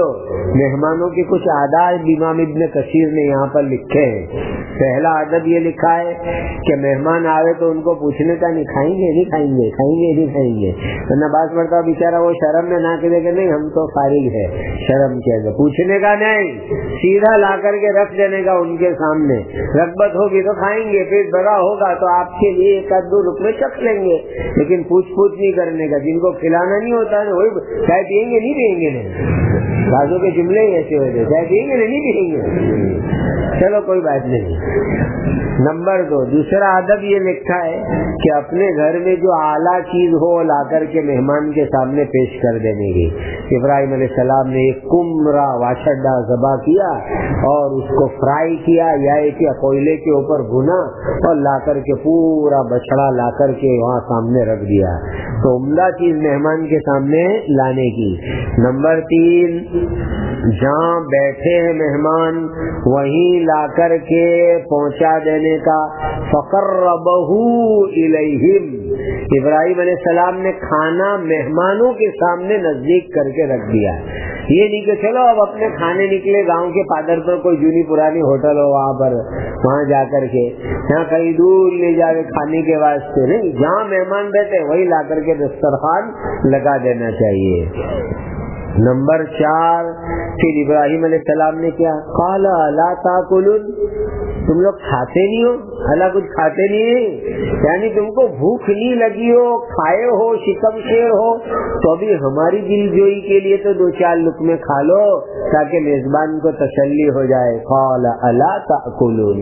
مہمانوں کے کچھ آداب امام ابن کثیر نے یہاں پر لکھے ہیں. پہلا ادب یہ لکھا ہے کہ مہمان آوے تو ان کو پوچھنے کا نہیں کھائیں گے نہیں کھائیں گے کھائیں گے نہیں کھائیں گے. ورنہ باز پڑتا بیچارہ وہ شرم میں نہ کہے کہ نہیں ہم تو فارغ ہے, شرم کیا گیا, پوچھنے کا نہیں, سیدھا لا کر کے رکھ دینے کا ان کے سامنے. رغبت ہوگی تو کھائیں گے, پھر بڑا ہوگا تو آپ کے لیے ایک آدھ دو رکمے چکھ لیں گے, لیکن پوچھ پوچھ نہیں کرنے کا. جن کو کھلانا نہیں ہوتا ہے وہی چائے پئیں گے نہیں پئیں گے نہیں, بازوں کے جملے ہی ایسے ہوتے, چائے پئیں گے نہیں پئیں گے. چلو کوئی بات نہیں. نمبر دو, دوسرا ادب یہ لکھا ہے کہ اپنے گھر میں جو اعلیٰ چیز ہو لا کر کے مہمان کے سامنے پیش کر دینے کی. ابراہیم علیہ السلام نے ایک کمرہ واشڈا ذبح کیا اور اس کو فرائی کیا یا ایک کوئلے کے اوپر بھنا اور لا کر کے پورا بچڑا لا کر کے وہاں سامنے رکھ دیا. تو عمدہ چیز مہمان کے سامنے لانے کی. نمبر تین, جہاں بیٹھے ہیں مہمان وہیں لا کر کے پہنچا دینے کا. فقربہ الیہم, ابراہیم علیہ السلام نے کھانا مہمانوں کے سامنے نزدیک کر کے رکھ دیا. یہ نہیں کہ چلو اب اپنے کھانے نکلے گاؤں کے پادر پر کوئی جونی پرانی ہوٹل ہو وہاں پر وہاں جا کر کے یہاں کہیں دور لے جاوے کھانے کے واسطے نہیں, جہاں مہمان بیٹھے وہی لا کر کے دسترخوان لگا دینا چاہیے. نمبر چار, پھر ابراہیم علیہ السلام نے کیا, قال الا تاکلون, تم لوگ کھاتے نہیں ہو, اللہ کچھ کھاتے نہیں, یعنی تم کو بھوک نہیں لگی ہو, کھائے ہو, شکم شیر ہو, تو ابھی ہماری دل جوئی کے لیے تو دو چار لقمے کھا لو تاکہ میزبان کو تسلی ہو جائے. قال الا تاکلون.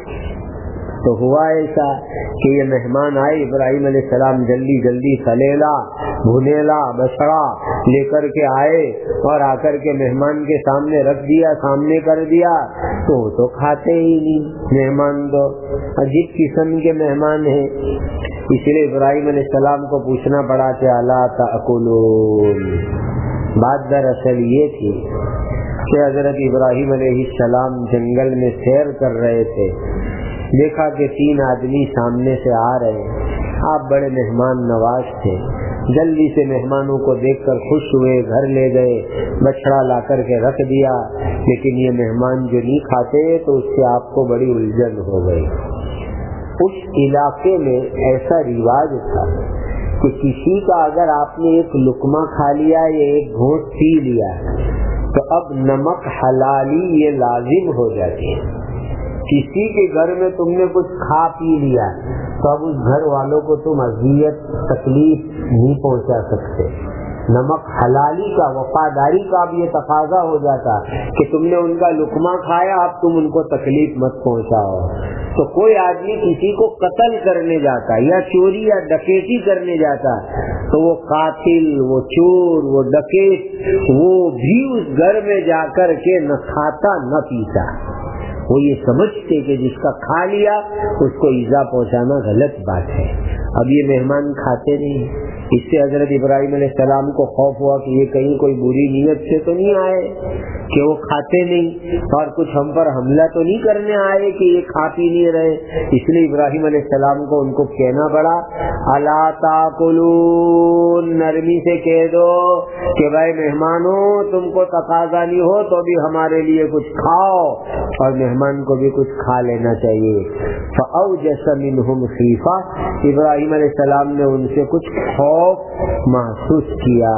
تو ہوا ایسا کہ یہ مہمان آئے, ابراہیم علیہ السلام جلدی جلدی سلیلا بھنیلا بچڑا لے کر کے آئے اور آ کر کے مہمان کے سامنے رکھ دیا, سامنے کر دیا. تو تو کھاتے ہی نہیں مہمان, تو عجیب قسم کے مہمان ہیں. اس لیے ابراہیم علیہ السلام کو پوچھنا پڑا کہ الا تاکلون. بات دراصل یہ تھی کہ حضرت ابراہیم علیہ السلام جنگل میں سیر کر رہے تھے, دیکھا کہ تین آدمی سامنے سے آ رہے. آپ بڑے مہمان نواز تھے, جلدی سے مہمانوں کو دیکھ کر خوش ہوئے, گھر لے گئے, بچڑا لا کر کے رکھ دیا. لیکن یہ مہمان جو نہیں کھاتے تو اس سے آپ کو بڑی الجھن ہو گئی. اس علاقے میں ایسا رواج تھا کہ کسی کا اگر آپ نے ایک لقمہ کھا لیا یا ایک گھونٹ پی لیا تو اب نمک حلالی یہ لازم ہو جاتی ہے. کسی کے گھر میں تم نے کچھ کھا پی لیا تو اب اس گھر والوں کو تم اذیت تکلیف نہیں پہنچا سکتے. نمک حلالی کا, وفاداری کا اب یہ تقاضا ہو جاتا کہ تم نے ان کا لقمہ کھایا, اب تم ان کو تکلیف مت پہنچاؤ. تو کوئی آدمی کسی کو قتل کرنے جاتا یا چوری یا ڈکیتی کرنے جاتا تو وہ قاتل, وہ چور, وہ ڈکیت وہ بھی اس گھر میں جا کر کے نہ کھاتا نہ پیتا. وہ یہ سمجھتے کہ جس کا کھا لیا اس کو ایذا پہنچانا غلط بات ہے. اب یہ مہمان کھاتے نہیں, اس سے حضرت ابراہیم علیہ السلام کو خوف ہوا کہ یہ کہیں کوئی بری نیت سے تو نہیں آئے کہ وہ کھاتے نہیں اور کچھ ہم پر حملہ تو نہیں کرنے آئے کہ یہ کھا پی نہیں رہے. اس لیے ابراہیم علیہ السلام کو ان کو کہنا پڑا الا تاکلون, نرمی سے کہہ دو کہ بھائی مہمانوں تم کو تقاضا نہیں ہو تو بھی ہمارے لیے کچھ کھاؤ اور مہمان کو بھی کچھ کھا لینا چاہیے. فاوجس منهم خیفہ, ابراہیم علیہ السلام نے ان سے کچھ خوف محسوس کیا.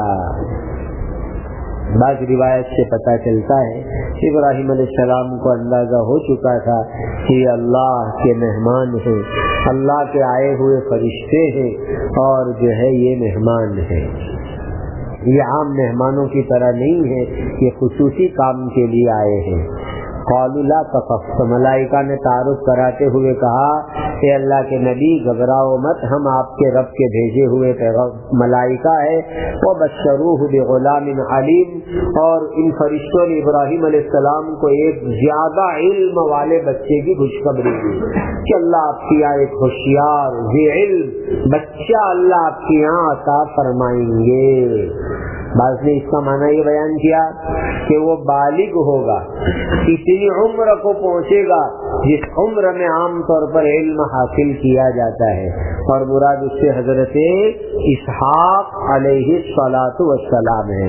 بعض روایت سے پتہ چلتا ہے ابراہیم علیہ السلام کو اندازہ ہو چکا تھا کہ اللہ کے مہمان ہیں, اللہ کے آئے ہوئے فرشتے ہیں اور جو ہے یہ مہمان ہیں, یہ عام مہمانوں کی طرح نہیں ہے, یہ خصوصی کام کے لیے آئے ہیں. قالوا لا تخف, ملائکہ نے تعارف کراتے ہوئے کہا کہ اللہ کے نبی گھبراؤ مت, ہم آپ کے رب کے بھیجے ہوئے ملائکہ ہے. وبشروہ بغلام علیم, اور ان فرشتوں نے ابراہیم علیہ السلام کو ایک زیادہ علم والے بچے کی خوشخبری دی کہ اللہ آپ کی یہاں ایک ہوشیار ذی علم بچہ اللہ آپ کی یہاں عطا فرمائیں گے. بعض نے اس کا معنی یہ بیان کیا کہ وہ بالغ ہوگا, اتنی عمر کو پہنچے گا جس عمر میں عام طور پر علم حاصل کیا جاتا ہے, اور مراد اس سے حضرت اسحاق علیہ الصلاۃ والسلام ہے.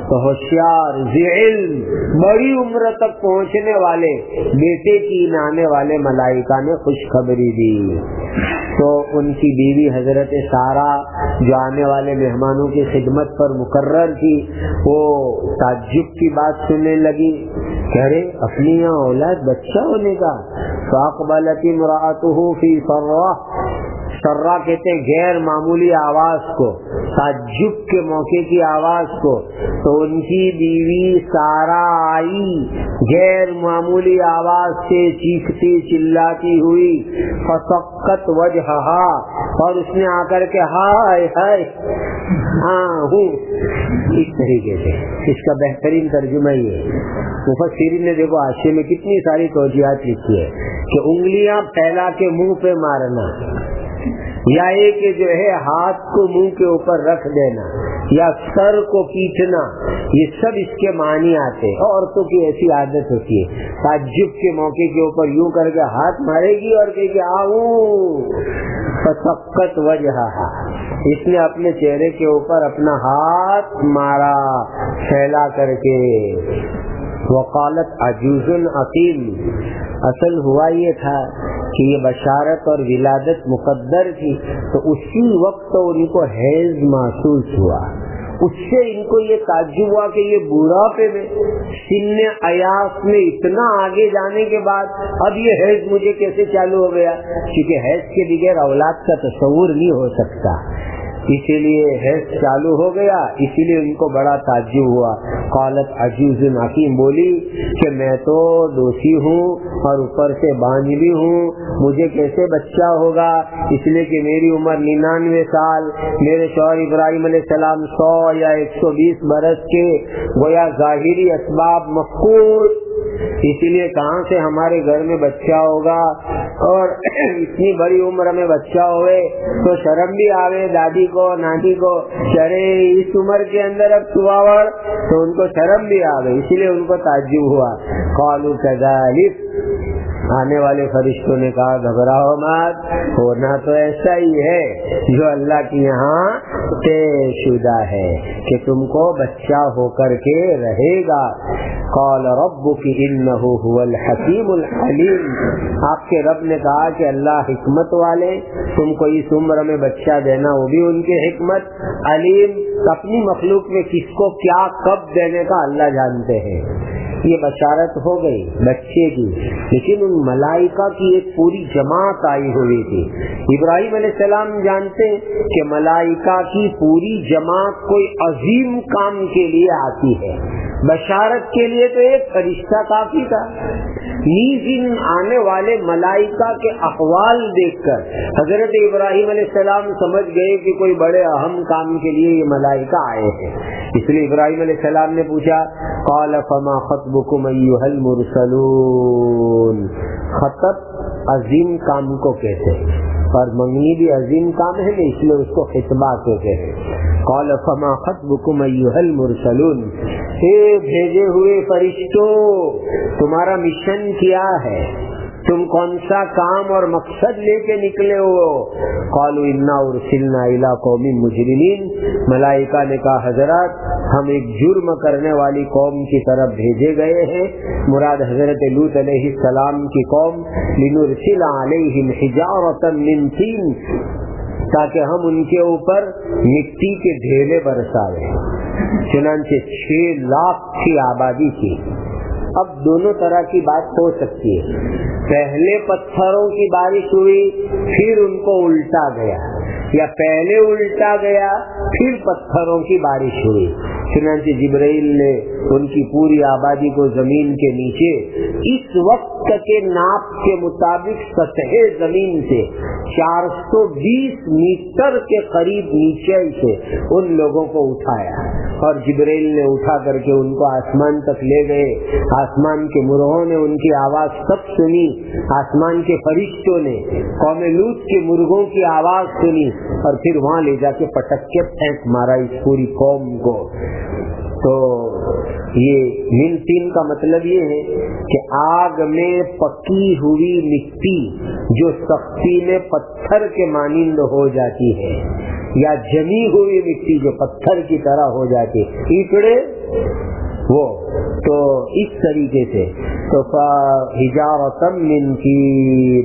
تو ہوشیار ذی علم بڑی عمر تک پہنچنے والے بیٹے کی آنے والے ملائکہ نے خوشخبری دی. تو ان کی بیوی حضرت سارہ جو آنے والے مہمانوں کی خدمت پر مقرر تھی وہ تعجب کی بات سننے لگی کہ ارے اپنی یہاں اولاد بچہ ہونے کا. فاقبلت امرأته فی صرہ، سرا کہتے غیر معمولی آواز کو، تعجب کے موقع کی آواز کو. تو ان کی بیوی سارا آئی غیر معمولی آواز سے چیختی چلاتی ہوئی. فسقت وجہہا، اور اس نے آ کر کے ہائے ہائے ہاں ہوں، اس طریقے سے. اس کا بہترین ترجمہ یہ مفسرین نے دیکھو حاشیے میں کتنی ساری توجیہات لکھی ہے کہ انگلیاں پھیلا کے منہ پہ مارنا، یا ایک جو ہے ہاتھ کو منہ کے اوپر رکھ دینا، یا سر کو پیٹنا، یہ سب اس کے معنی آتے ہیں. عورتوں کی ایسی عادت ہوتی ہے تعجب کے موقع کے اوپر یوں کر کے ہاتھ مارے گی اور کہے کہ آؤں. فسقت وجہہا، اس نے اپنے چہرے کے اوپر اپنا ہاتھ مارا پھیلا کر کے. وقالت عجوز عقیم، اصل ہوا یہ تھا کہ یہ بشارت اور ولادت مقدر تھی، تو اسی وقت تو ان کو حیض محسوس ہوا. اس سے ان کو یہ تعجب ہوا کہ یہ بوڑھاپے میں سن ایاس میں اتنا آگے جانے کے بعد اب یہ حیض مجھے کیسے چالو ہو گیا، کیونکہ حیض کے بغیر اولاد کا تصور نہیں ہو سکتا. اسی لیے حیض چالو ہو گیا، اسی لیے ان کو بڑا تعجب ہوا. قالت عجوز حکیم، بولی کہ میں تو دوشی ہوں اور اوپر سے بانجھ بھی ہوں، مجھے کیسے بچہ ہوگا، اس لیے کہ میری عمر ننانوے سال، میرے شوہر ابراہیم علیہ السلام سو یا ایک سو بیس برس کے، گویا ظاہری اسباب مفقود، اسی لیے کہاں سے ہمارے گھر میں بچہ ہوگا. اور اتنی بڑی عمر میں بچہ ہوئے تو شرم بھی آوے دادی کو نانی کو، چرے اس عمر کے اندر اب سواور، تو ان کو شرم بھی آوے، اسی لیے ان کو تعجب ہوا. قالوا كذلك، آنے والے فرشتوں نے کہا گھبراؤ مت، ہونا تو ایسا ہی ہے جو اللہ کے یہاں طے شدہ ہے کہ تم کو بچہ ہو کر کے رہے گا. قال ربک انہ هو الحکیم العلیم، آپ کے رب نے کہا کہ اللہ حکمت والے، تم کو اس عمر میں بچہ دینا وہ بھی ان کی حکمت، علیم اپنی مخلوق میں کس کو کیا کب دینے کا اللہ جانتے ہیں. یہ بشارت ہو گئی بچے کی، لیکن ان ملائکہ کی ایک پوری جماعت آئی ہوئی تھی. ابراہیم علیہ السلام جانتے کہ ملائکہ کی پوری جماعت کوئی عظیم کام کے لیے آتی ہے، بشارت کے لیے تو ایک فرشتہ کافی تھا. نیز ان آنے والے ملائکہ کے احوال دیکھ کر حضرت ابراہیم علیہ السلام سمجھ گئے کہ کوئی بڑے اہم کام کے لیے یہ ملائکہ آئے ہیں. اس لیے ابراہیم علیہ السلام نے پوچھا قال فما خطبکم ایھا المرسلون، خطب عظیم کام کو کہتے ہیں اور منگنی بھی عظیم کام ہے، اس لیے اس کو خطبہ کہتے ہیں. قال فما خطبکم ایھا المرسلون، اے بھیجے ہوئے فرشتوں تمہارا مشن کیا ہے، تم کون سا کام اور مقصد لے کے نکلے ہو. قالوا انا ارسلنا الى قوم مجرمین، ملائکہ نے کہا حضرات ہم ایک جرم کرنے والی قوم کی طرف بھیجے گئے ہیں، مراد حضرت لوط علیہ السلام کی قوم. لنرسل علیہم حجارۃ من طین، تاکہ ہم ان کے اوپر مٹی کے ڈھیلے برسائیں. چنانچہ چھ لاکھ کی آبادی تھی. اب دونوں طرح کی بات ہو سکتی ہے، پہلے پتھروں کی بارش ہوئی پھر ان کو الٹا گیا، یا پہلے الٹا گیا پھر پتھروں کی بارش ہوئی. چنانچہ جبرائیل نے ان کی پوری آبادی کو زمین کے نیچے اس وقت کے ناپ کے مطابق سطح زمین سے چار سو بیس میٹر کے قریب نیچے سے ان لوگوں کو اٹھایا، اور جبرائیل نے اٹھا کر کے ان کو آسمان تک لے گئے. آسمان کے مرغوں نے ان کی آواز سب سنی، آسمان کے فرشتوں نے قوم لوط کے مرغوں کی آواز سنی، اور پھر وہاں لے جا کے پٹک کے پھینک مارا اس پوری قوم کو. تو یہ من تین کا مطلب یہ ہے کہ آگ میں پکی ہوئی مٹی جو سختی میں پتھر کے مانند ہو جاتی ہے، یا جمی ہوئی مٹی جو پتھر کی طرح ہو جاتی ہے. ایکڑے وہ تو اس طریقے سے تو حجارۃ من طین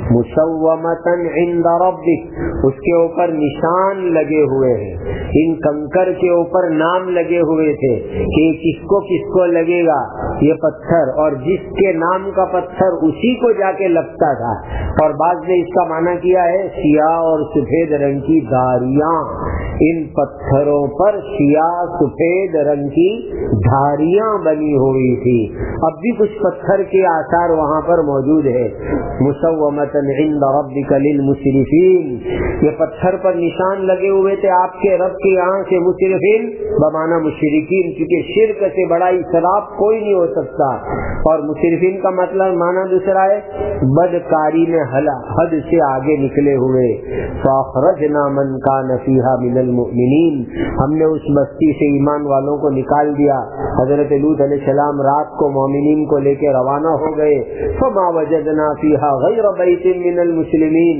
مسومۃ عند ربک، اس کے اوپر نشان لگے ہوئے ہیں، ان کنکر کے اوپر نام لگے ہوئے تھے کہ کس کو کس کو لگے گا یہ پتھر، اور جس کے نام کا پتھر اسی کو جا کے لگتا تھا۔ اور بعض نے اس کا معنی کیا ہے سیاہ اور سفید رنگ کی دھاریاں، ان پتھروں پر سیاہ سفید رنگ کی دھاریاں بنی ہوئی تھی۔ اب بھی کچھ پتھر کے آثار وہاں پر موجود ہے۔ مسومۃ عند ربک للمسرفین، یہ پتھر پر نشان لگے ہوئے تھے آپ کے رب کے یہاں سے، مسرفین بمعنی مشرکین، کیونکہ شرک سے بڑا اسراف کوئی نہیں ہو سکتا، اور مسرفین کا مطلب معنی دوسرا ہے بدکاری میں حد سے آگے نکلے ہوئے۔ فاخرجنا من کان فیہا من المؤمنین، ہم نے اس بستی سے ایمان والوں کو نکال دیا۔ حضرت لوط علیہ السلام رات کو مومنین کو لے کے روانہ ہو گئے۔ فما وجدنا فیہا غیر بیت من المسلمین،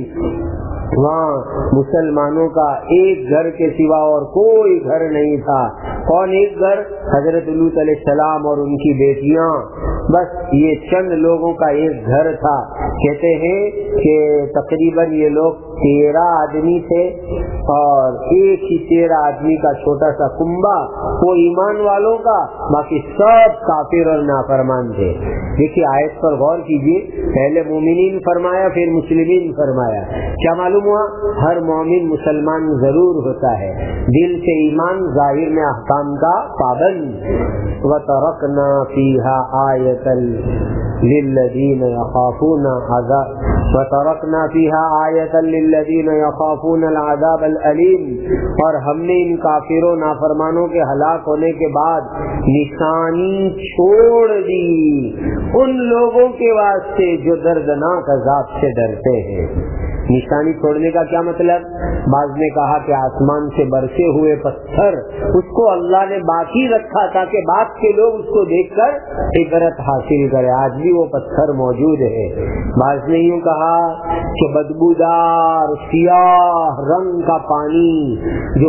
وہاں مسلمانوں کا ایک گھر کے سوا اور کوئی گھر نہیں تھا۔ کون ایک گھر؟ حضرت لوط علیہ السلام اور ان کی بیٹیاں، بس یہ چند لوگوں کا ایک گھر تھا۔ کہتے ہیں کہ تقریباً یہ لوگ تیرہ آدمی تھے، اور ایک ہی تیرہ آدمی کا چھوٹا سا کنبا وہ ایمان والوں کا، باقی سب کافر اور نافرمان تھے۔ دیکھیے آیت پر غور کیجیے، پہلے مومنین فرمایا پھر مسلمین فرمایا۔ کیا معلوم ہوا؟ ہر مومن مسلمان ضرور ہوتا ہے، دل سے ایمان، ظاہر میں احکام کا پابند۔ وَتَرَكْنَا فِيهَا آيَةً لِلَّذِينَ يَخَافُونَ عَذَابَ وَتَرَكْنَا فِيهَا آيَةً لِلَّذِينَ يَخَافُونَ الْعَذَابَ الْأَلِيمَ، اور ہم نے ان کافروں نافرمانوں کے ہلاک ہونے کے بعد نشانی چھوڑ دی ان لوگوں کے واسطے جو دردناک عذاب سے ڈرتے ہیں۔ نشانی چھوڑنے کا کیا مطلب؟ بعض نے کہا کہ آسمان سے برسے ہوئے پتھر اس کو اللہ نے باقی رکھا تاکہ بعد کے لوگ اس کو دیکھ کر عبرت حاصل کرے، آج بھی وہ پتھر موجود ہے۔ بعض نے یوں کہا کہ بدبودار سیاہ رنگ کا پانی جو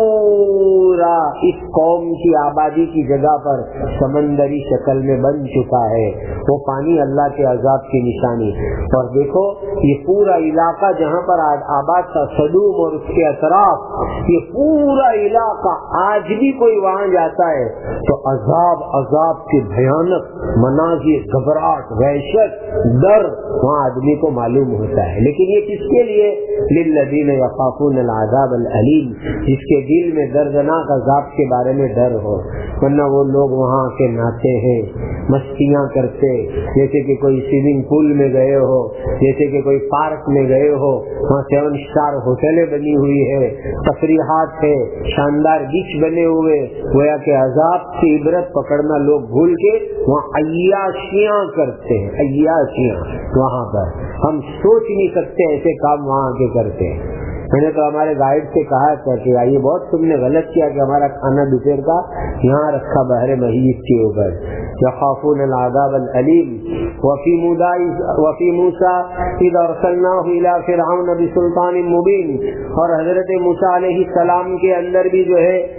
پورا اس قوم کی آبادی کی جگہ پر سمندری شکل میں بن چکا ہے، وہ پانی اللہ کے عذاب کی نشانی۔ اور دیکھو یہ پورا علاقہ جہاں پر آباد تھا صدوم اور اس کے اطراف، یہ پورا علاقہ آج بھی کوئی وہاں جاتا ہے تو عذاب عذاب کے بھیانک مناظر، گھبراہٹ، وحشت، ڈر وہاں آدمی کو معلوم ہوتا ہے۔ لیکن یہ کس کے لیے؟ للذین یخافون العذاب العلیم، جس کے دل میں دردناک عذاب کے بارے میں ڈر ہو، ورنہ وہ لوگ وہاں کے نہاتے ہیں، مستیاں کرتے، جیسے کہ کوئی سوئمنگ پول میں گئے ہو، جیسے کہ کوئی پارک میں گئے ہو، وہاں سیون اسٹار ہوٹلیں بنی ہوئی ہے، تفریحات ہے، شاندار بیچ بنے ہوئے، گویا کہ عذاب کی عبرت پکڑنا لوگ بھول کے وہاں عیاشیاں کرتے ہیں۔ عیاشیاں وہاں پر ہم سوچ نہیں سکتے ایسے کام وہاں کے کرتے ہیں۔ میں نے تو ہمارے گائیڈ سے کہا تھا کہ یہ بہت تم نے غلط کیا کہ ہمارا کھانا دوپہر کا یہاں رکھا بحر محیط کے اوپر۔ یخافون العذاب العلیم وفی وفی موسیٰ اذ ارسلناہ الی فرعون بسلطان مبین، اور حضرت موسیٰ علیہ السلام کے اندر بھی جو ہے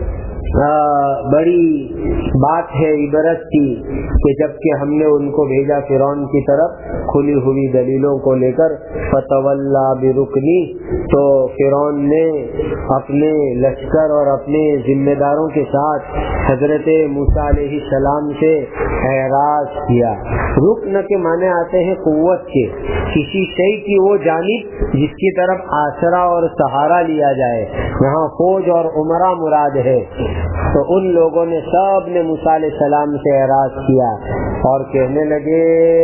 بڑی بات ہے عبرت کی کہ جب کہ ہم نے ان کو بھیجا فرعون کی طرف کھلی ہوئی دلیلوں کو لے کر، فتولا برکنی، تو فرعون نے اپنے لشکر اور اپنے ذمہ داروں کے ساتھ حضرت موسیٰ علیہ السلام سے اعراض کیا۔ رکن کے معنی آتے ہیں قوت کے، کسی شے کی وہ جانب جس کی طرف آسرا اور سہارا لیا جائے، یہاں فوج اور عمرہ مراد ہے۔ تو ان لوگوں نے سب نے موسیٰ علیہ السلام سے اعراض کیا اور کہنے لگے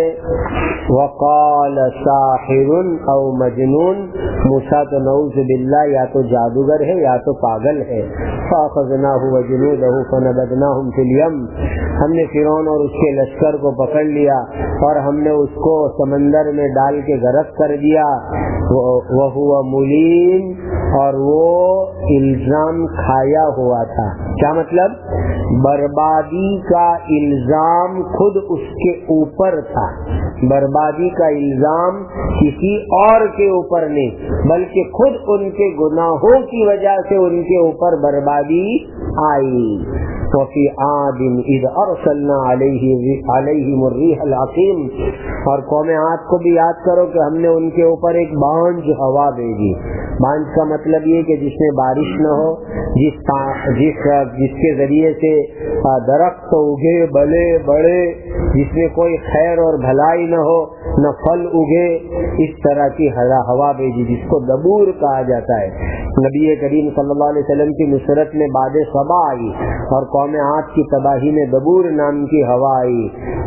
وقال ساحر او مجنون، موسیٰ تو نعوذ باللہ یا تو جادوگر ہے یا تو پاگل ہے۔ فاخذناہ وجنودہ فنبذناہم فی الیم، ہم نے فرعون اور اس کے لشکر کو پکڑ لیا اور ہم نے اس کو سمندر میں ڈال کے غرق کر دیا۔ وہو ملیم، اور وہ الزام کھایا ہوا تھا۔ کیا مطلب؟ بربادی کا الزام خود اس کے اوپر تھا، بربادی کا الزام کسی اور کے اوپر نہیں بلکہ خود ان کے گناہوں کی وجہ سے ان کے اوپر بربادی آئی۔ وفی عاد اذ ارسلنا علیہم الریح العقیم، اور قوم عاد کو بھی یاد کرو کہ ہم نے ان کے اوپر ایک بانجھ ہوا بھیجی۔ بانجھ کا مطلب یہ کہ جس میں بارش نہ ہو، جس جس جس کے ذریعے سے درخت اگے بلے بڑے، جس میں کوئی خیر اور بھلائی نہ ہو، نہ پھل اگے، اس طرح کی ہوا بھیجی جس کو دبور کہا جاتا ہے۔ نبی کریم صلی اللہ علیہ وسلم کی نصرت میں باد صبا آئی اور قوم عاد کی تباہی میں دبور نام کی ہوا آئی۔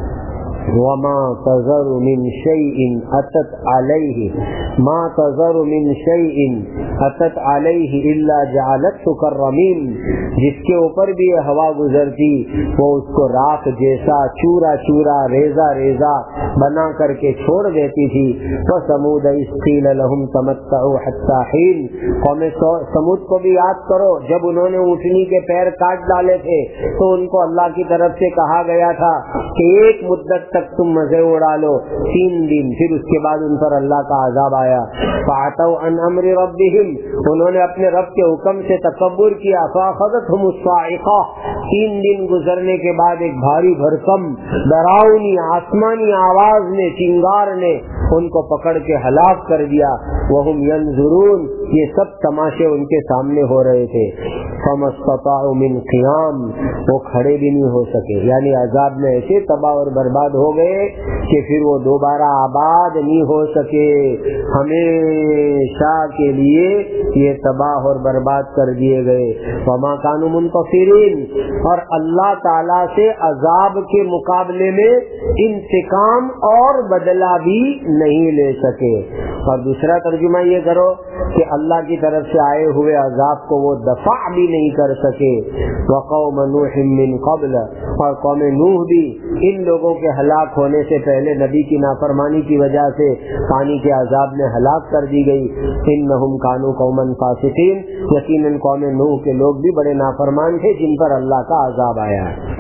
وما تذر من شيء اتت عليه ما تذر من شيء اتت عليه الا جعلته كالرميم، جس کے اوپر بھی یہ ہوا گزرتی وہ اس کو راکھ جیسا چورا چورا ریزا ریزا بنا کر کے چھوڑ دیتی تھی۔ وثمود اذ قيل لهم تمتعوا حتى حين، قوم سمود کو بھی یاد کرو جب انہوں نے اونٹنی کے پیر کاٹ ڈالے تھے تو ان کو اللہ کی طرف سے کہا گیا تھا کہ ایک مدت تک تم مزے اڑا لو، تین دن، پھر اس کے بعد ان پر اللہ کا عذاب آیا۔ فعتوا عن امر ربهم، انہوں نے اپنے رب کے حکم سے تکبر کیا۔ فاخذتهم الصاعقہ، تین دن گزرنے کے بعد ایک بھاری بھرکم ڈراؤنی آسمانی آواز نے، چنگار نے ان کو پکڑ کے ہلاک کر دیا۔ وهم ينظرون، یہ سب تماشے ان کے سامنے ہو رہے تھے۔ فما استطاعوا من قیام، وہ کھڑے بھی نہیں ہو سکے، یعنی عذاب میں ایسے تباہ اور برباد ہو گئے کہ پھر وہ دوبارہ آباد نہیں ہو سکے، ہمیشہ کے لیے یہ تباہ اور برباد کر دیے گئے۔ وما كانوا منتصرین، اور اللہ تعالی سے عذاب کے مقابلے میں انتقام اور بدلہ بھی نہیں لے سکے۔ اور دوسرا ترجمہ یہ کرو کہ اللہ کی طرف سے آئے ہوئے عذاب کو وہ دفع بھی نہیں کر سکے۔ وقوم نوح من قبل، اور قوم نوح بھی ان لوگوں کے ہلاک ہونے سے پہلے نبی کی نافرمانی کی وجہ سے پانی کے عذاب میں ہلاک کر دی گئی۔ انہم کانوا قوما فاسقین، یقیناً قوم نوح کے لوگ بھی بڑے نافرمان تھے جن پر اللہ کا عذاب آیا ہے۔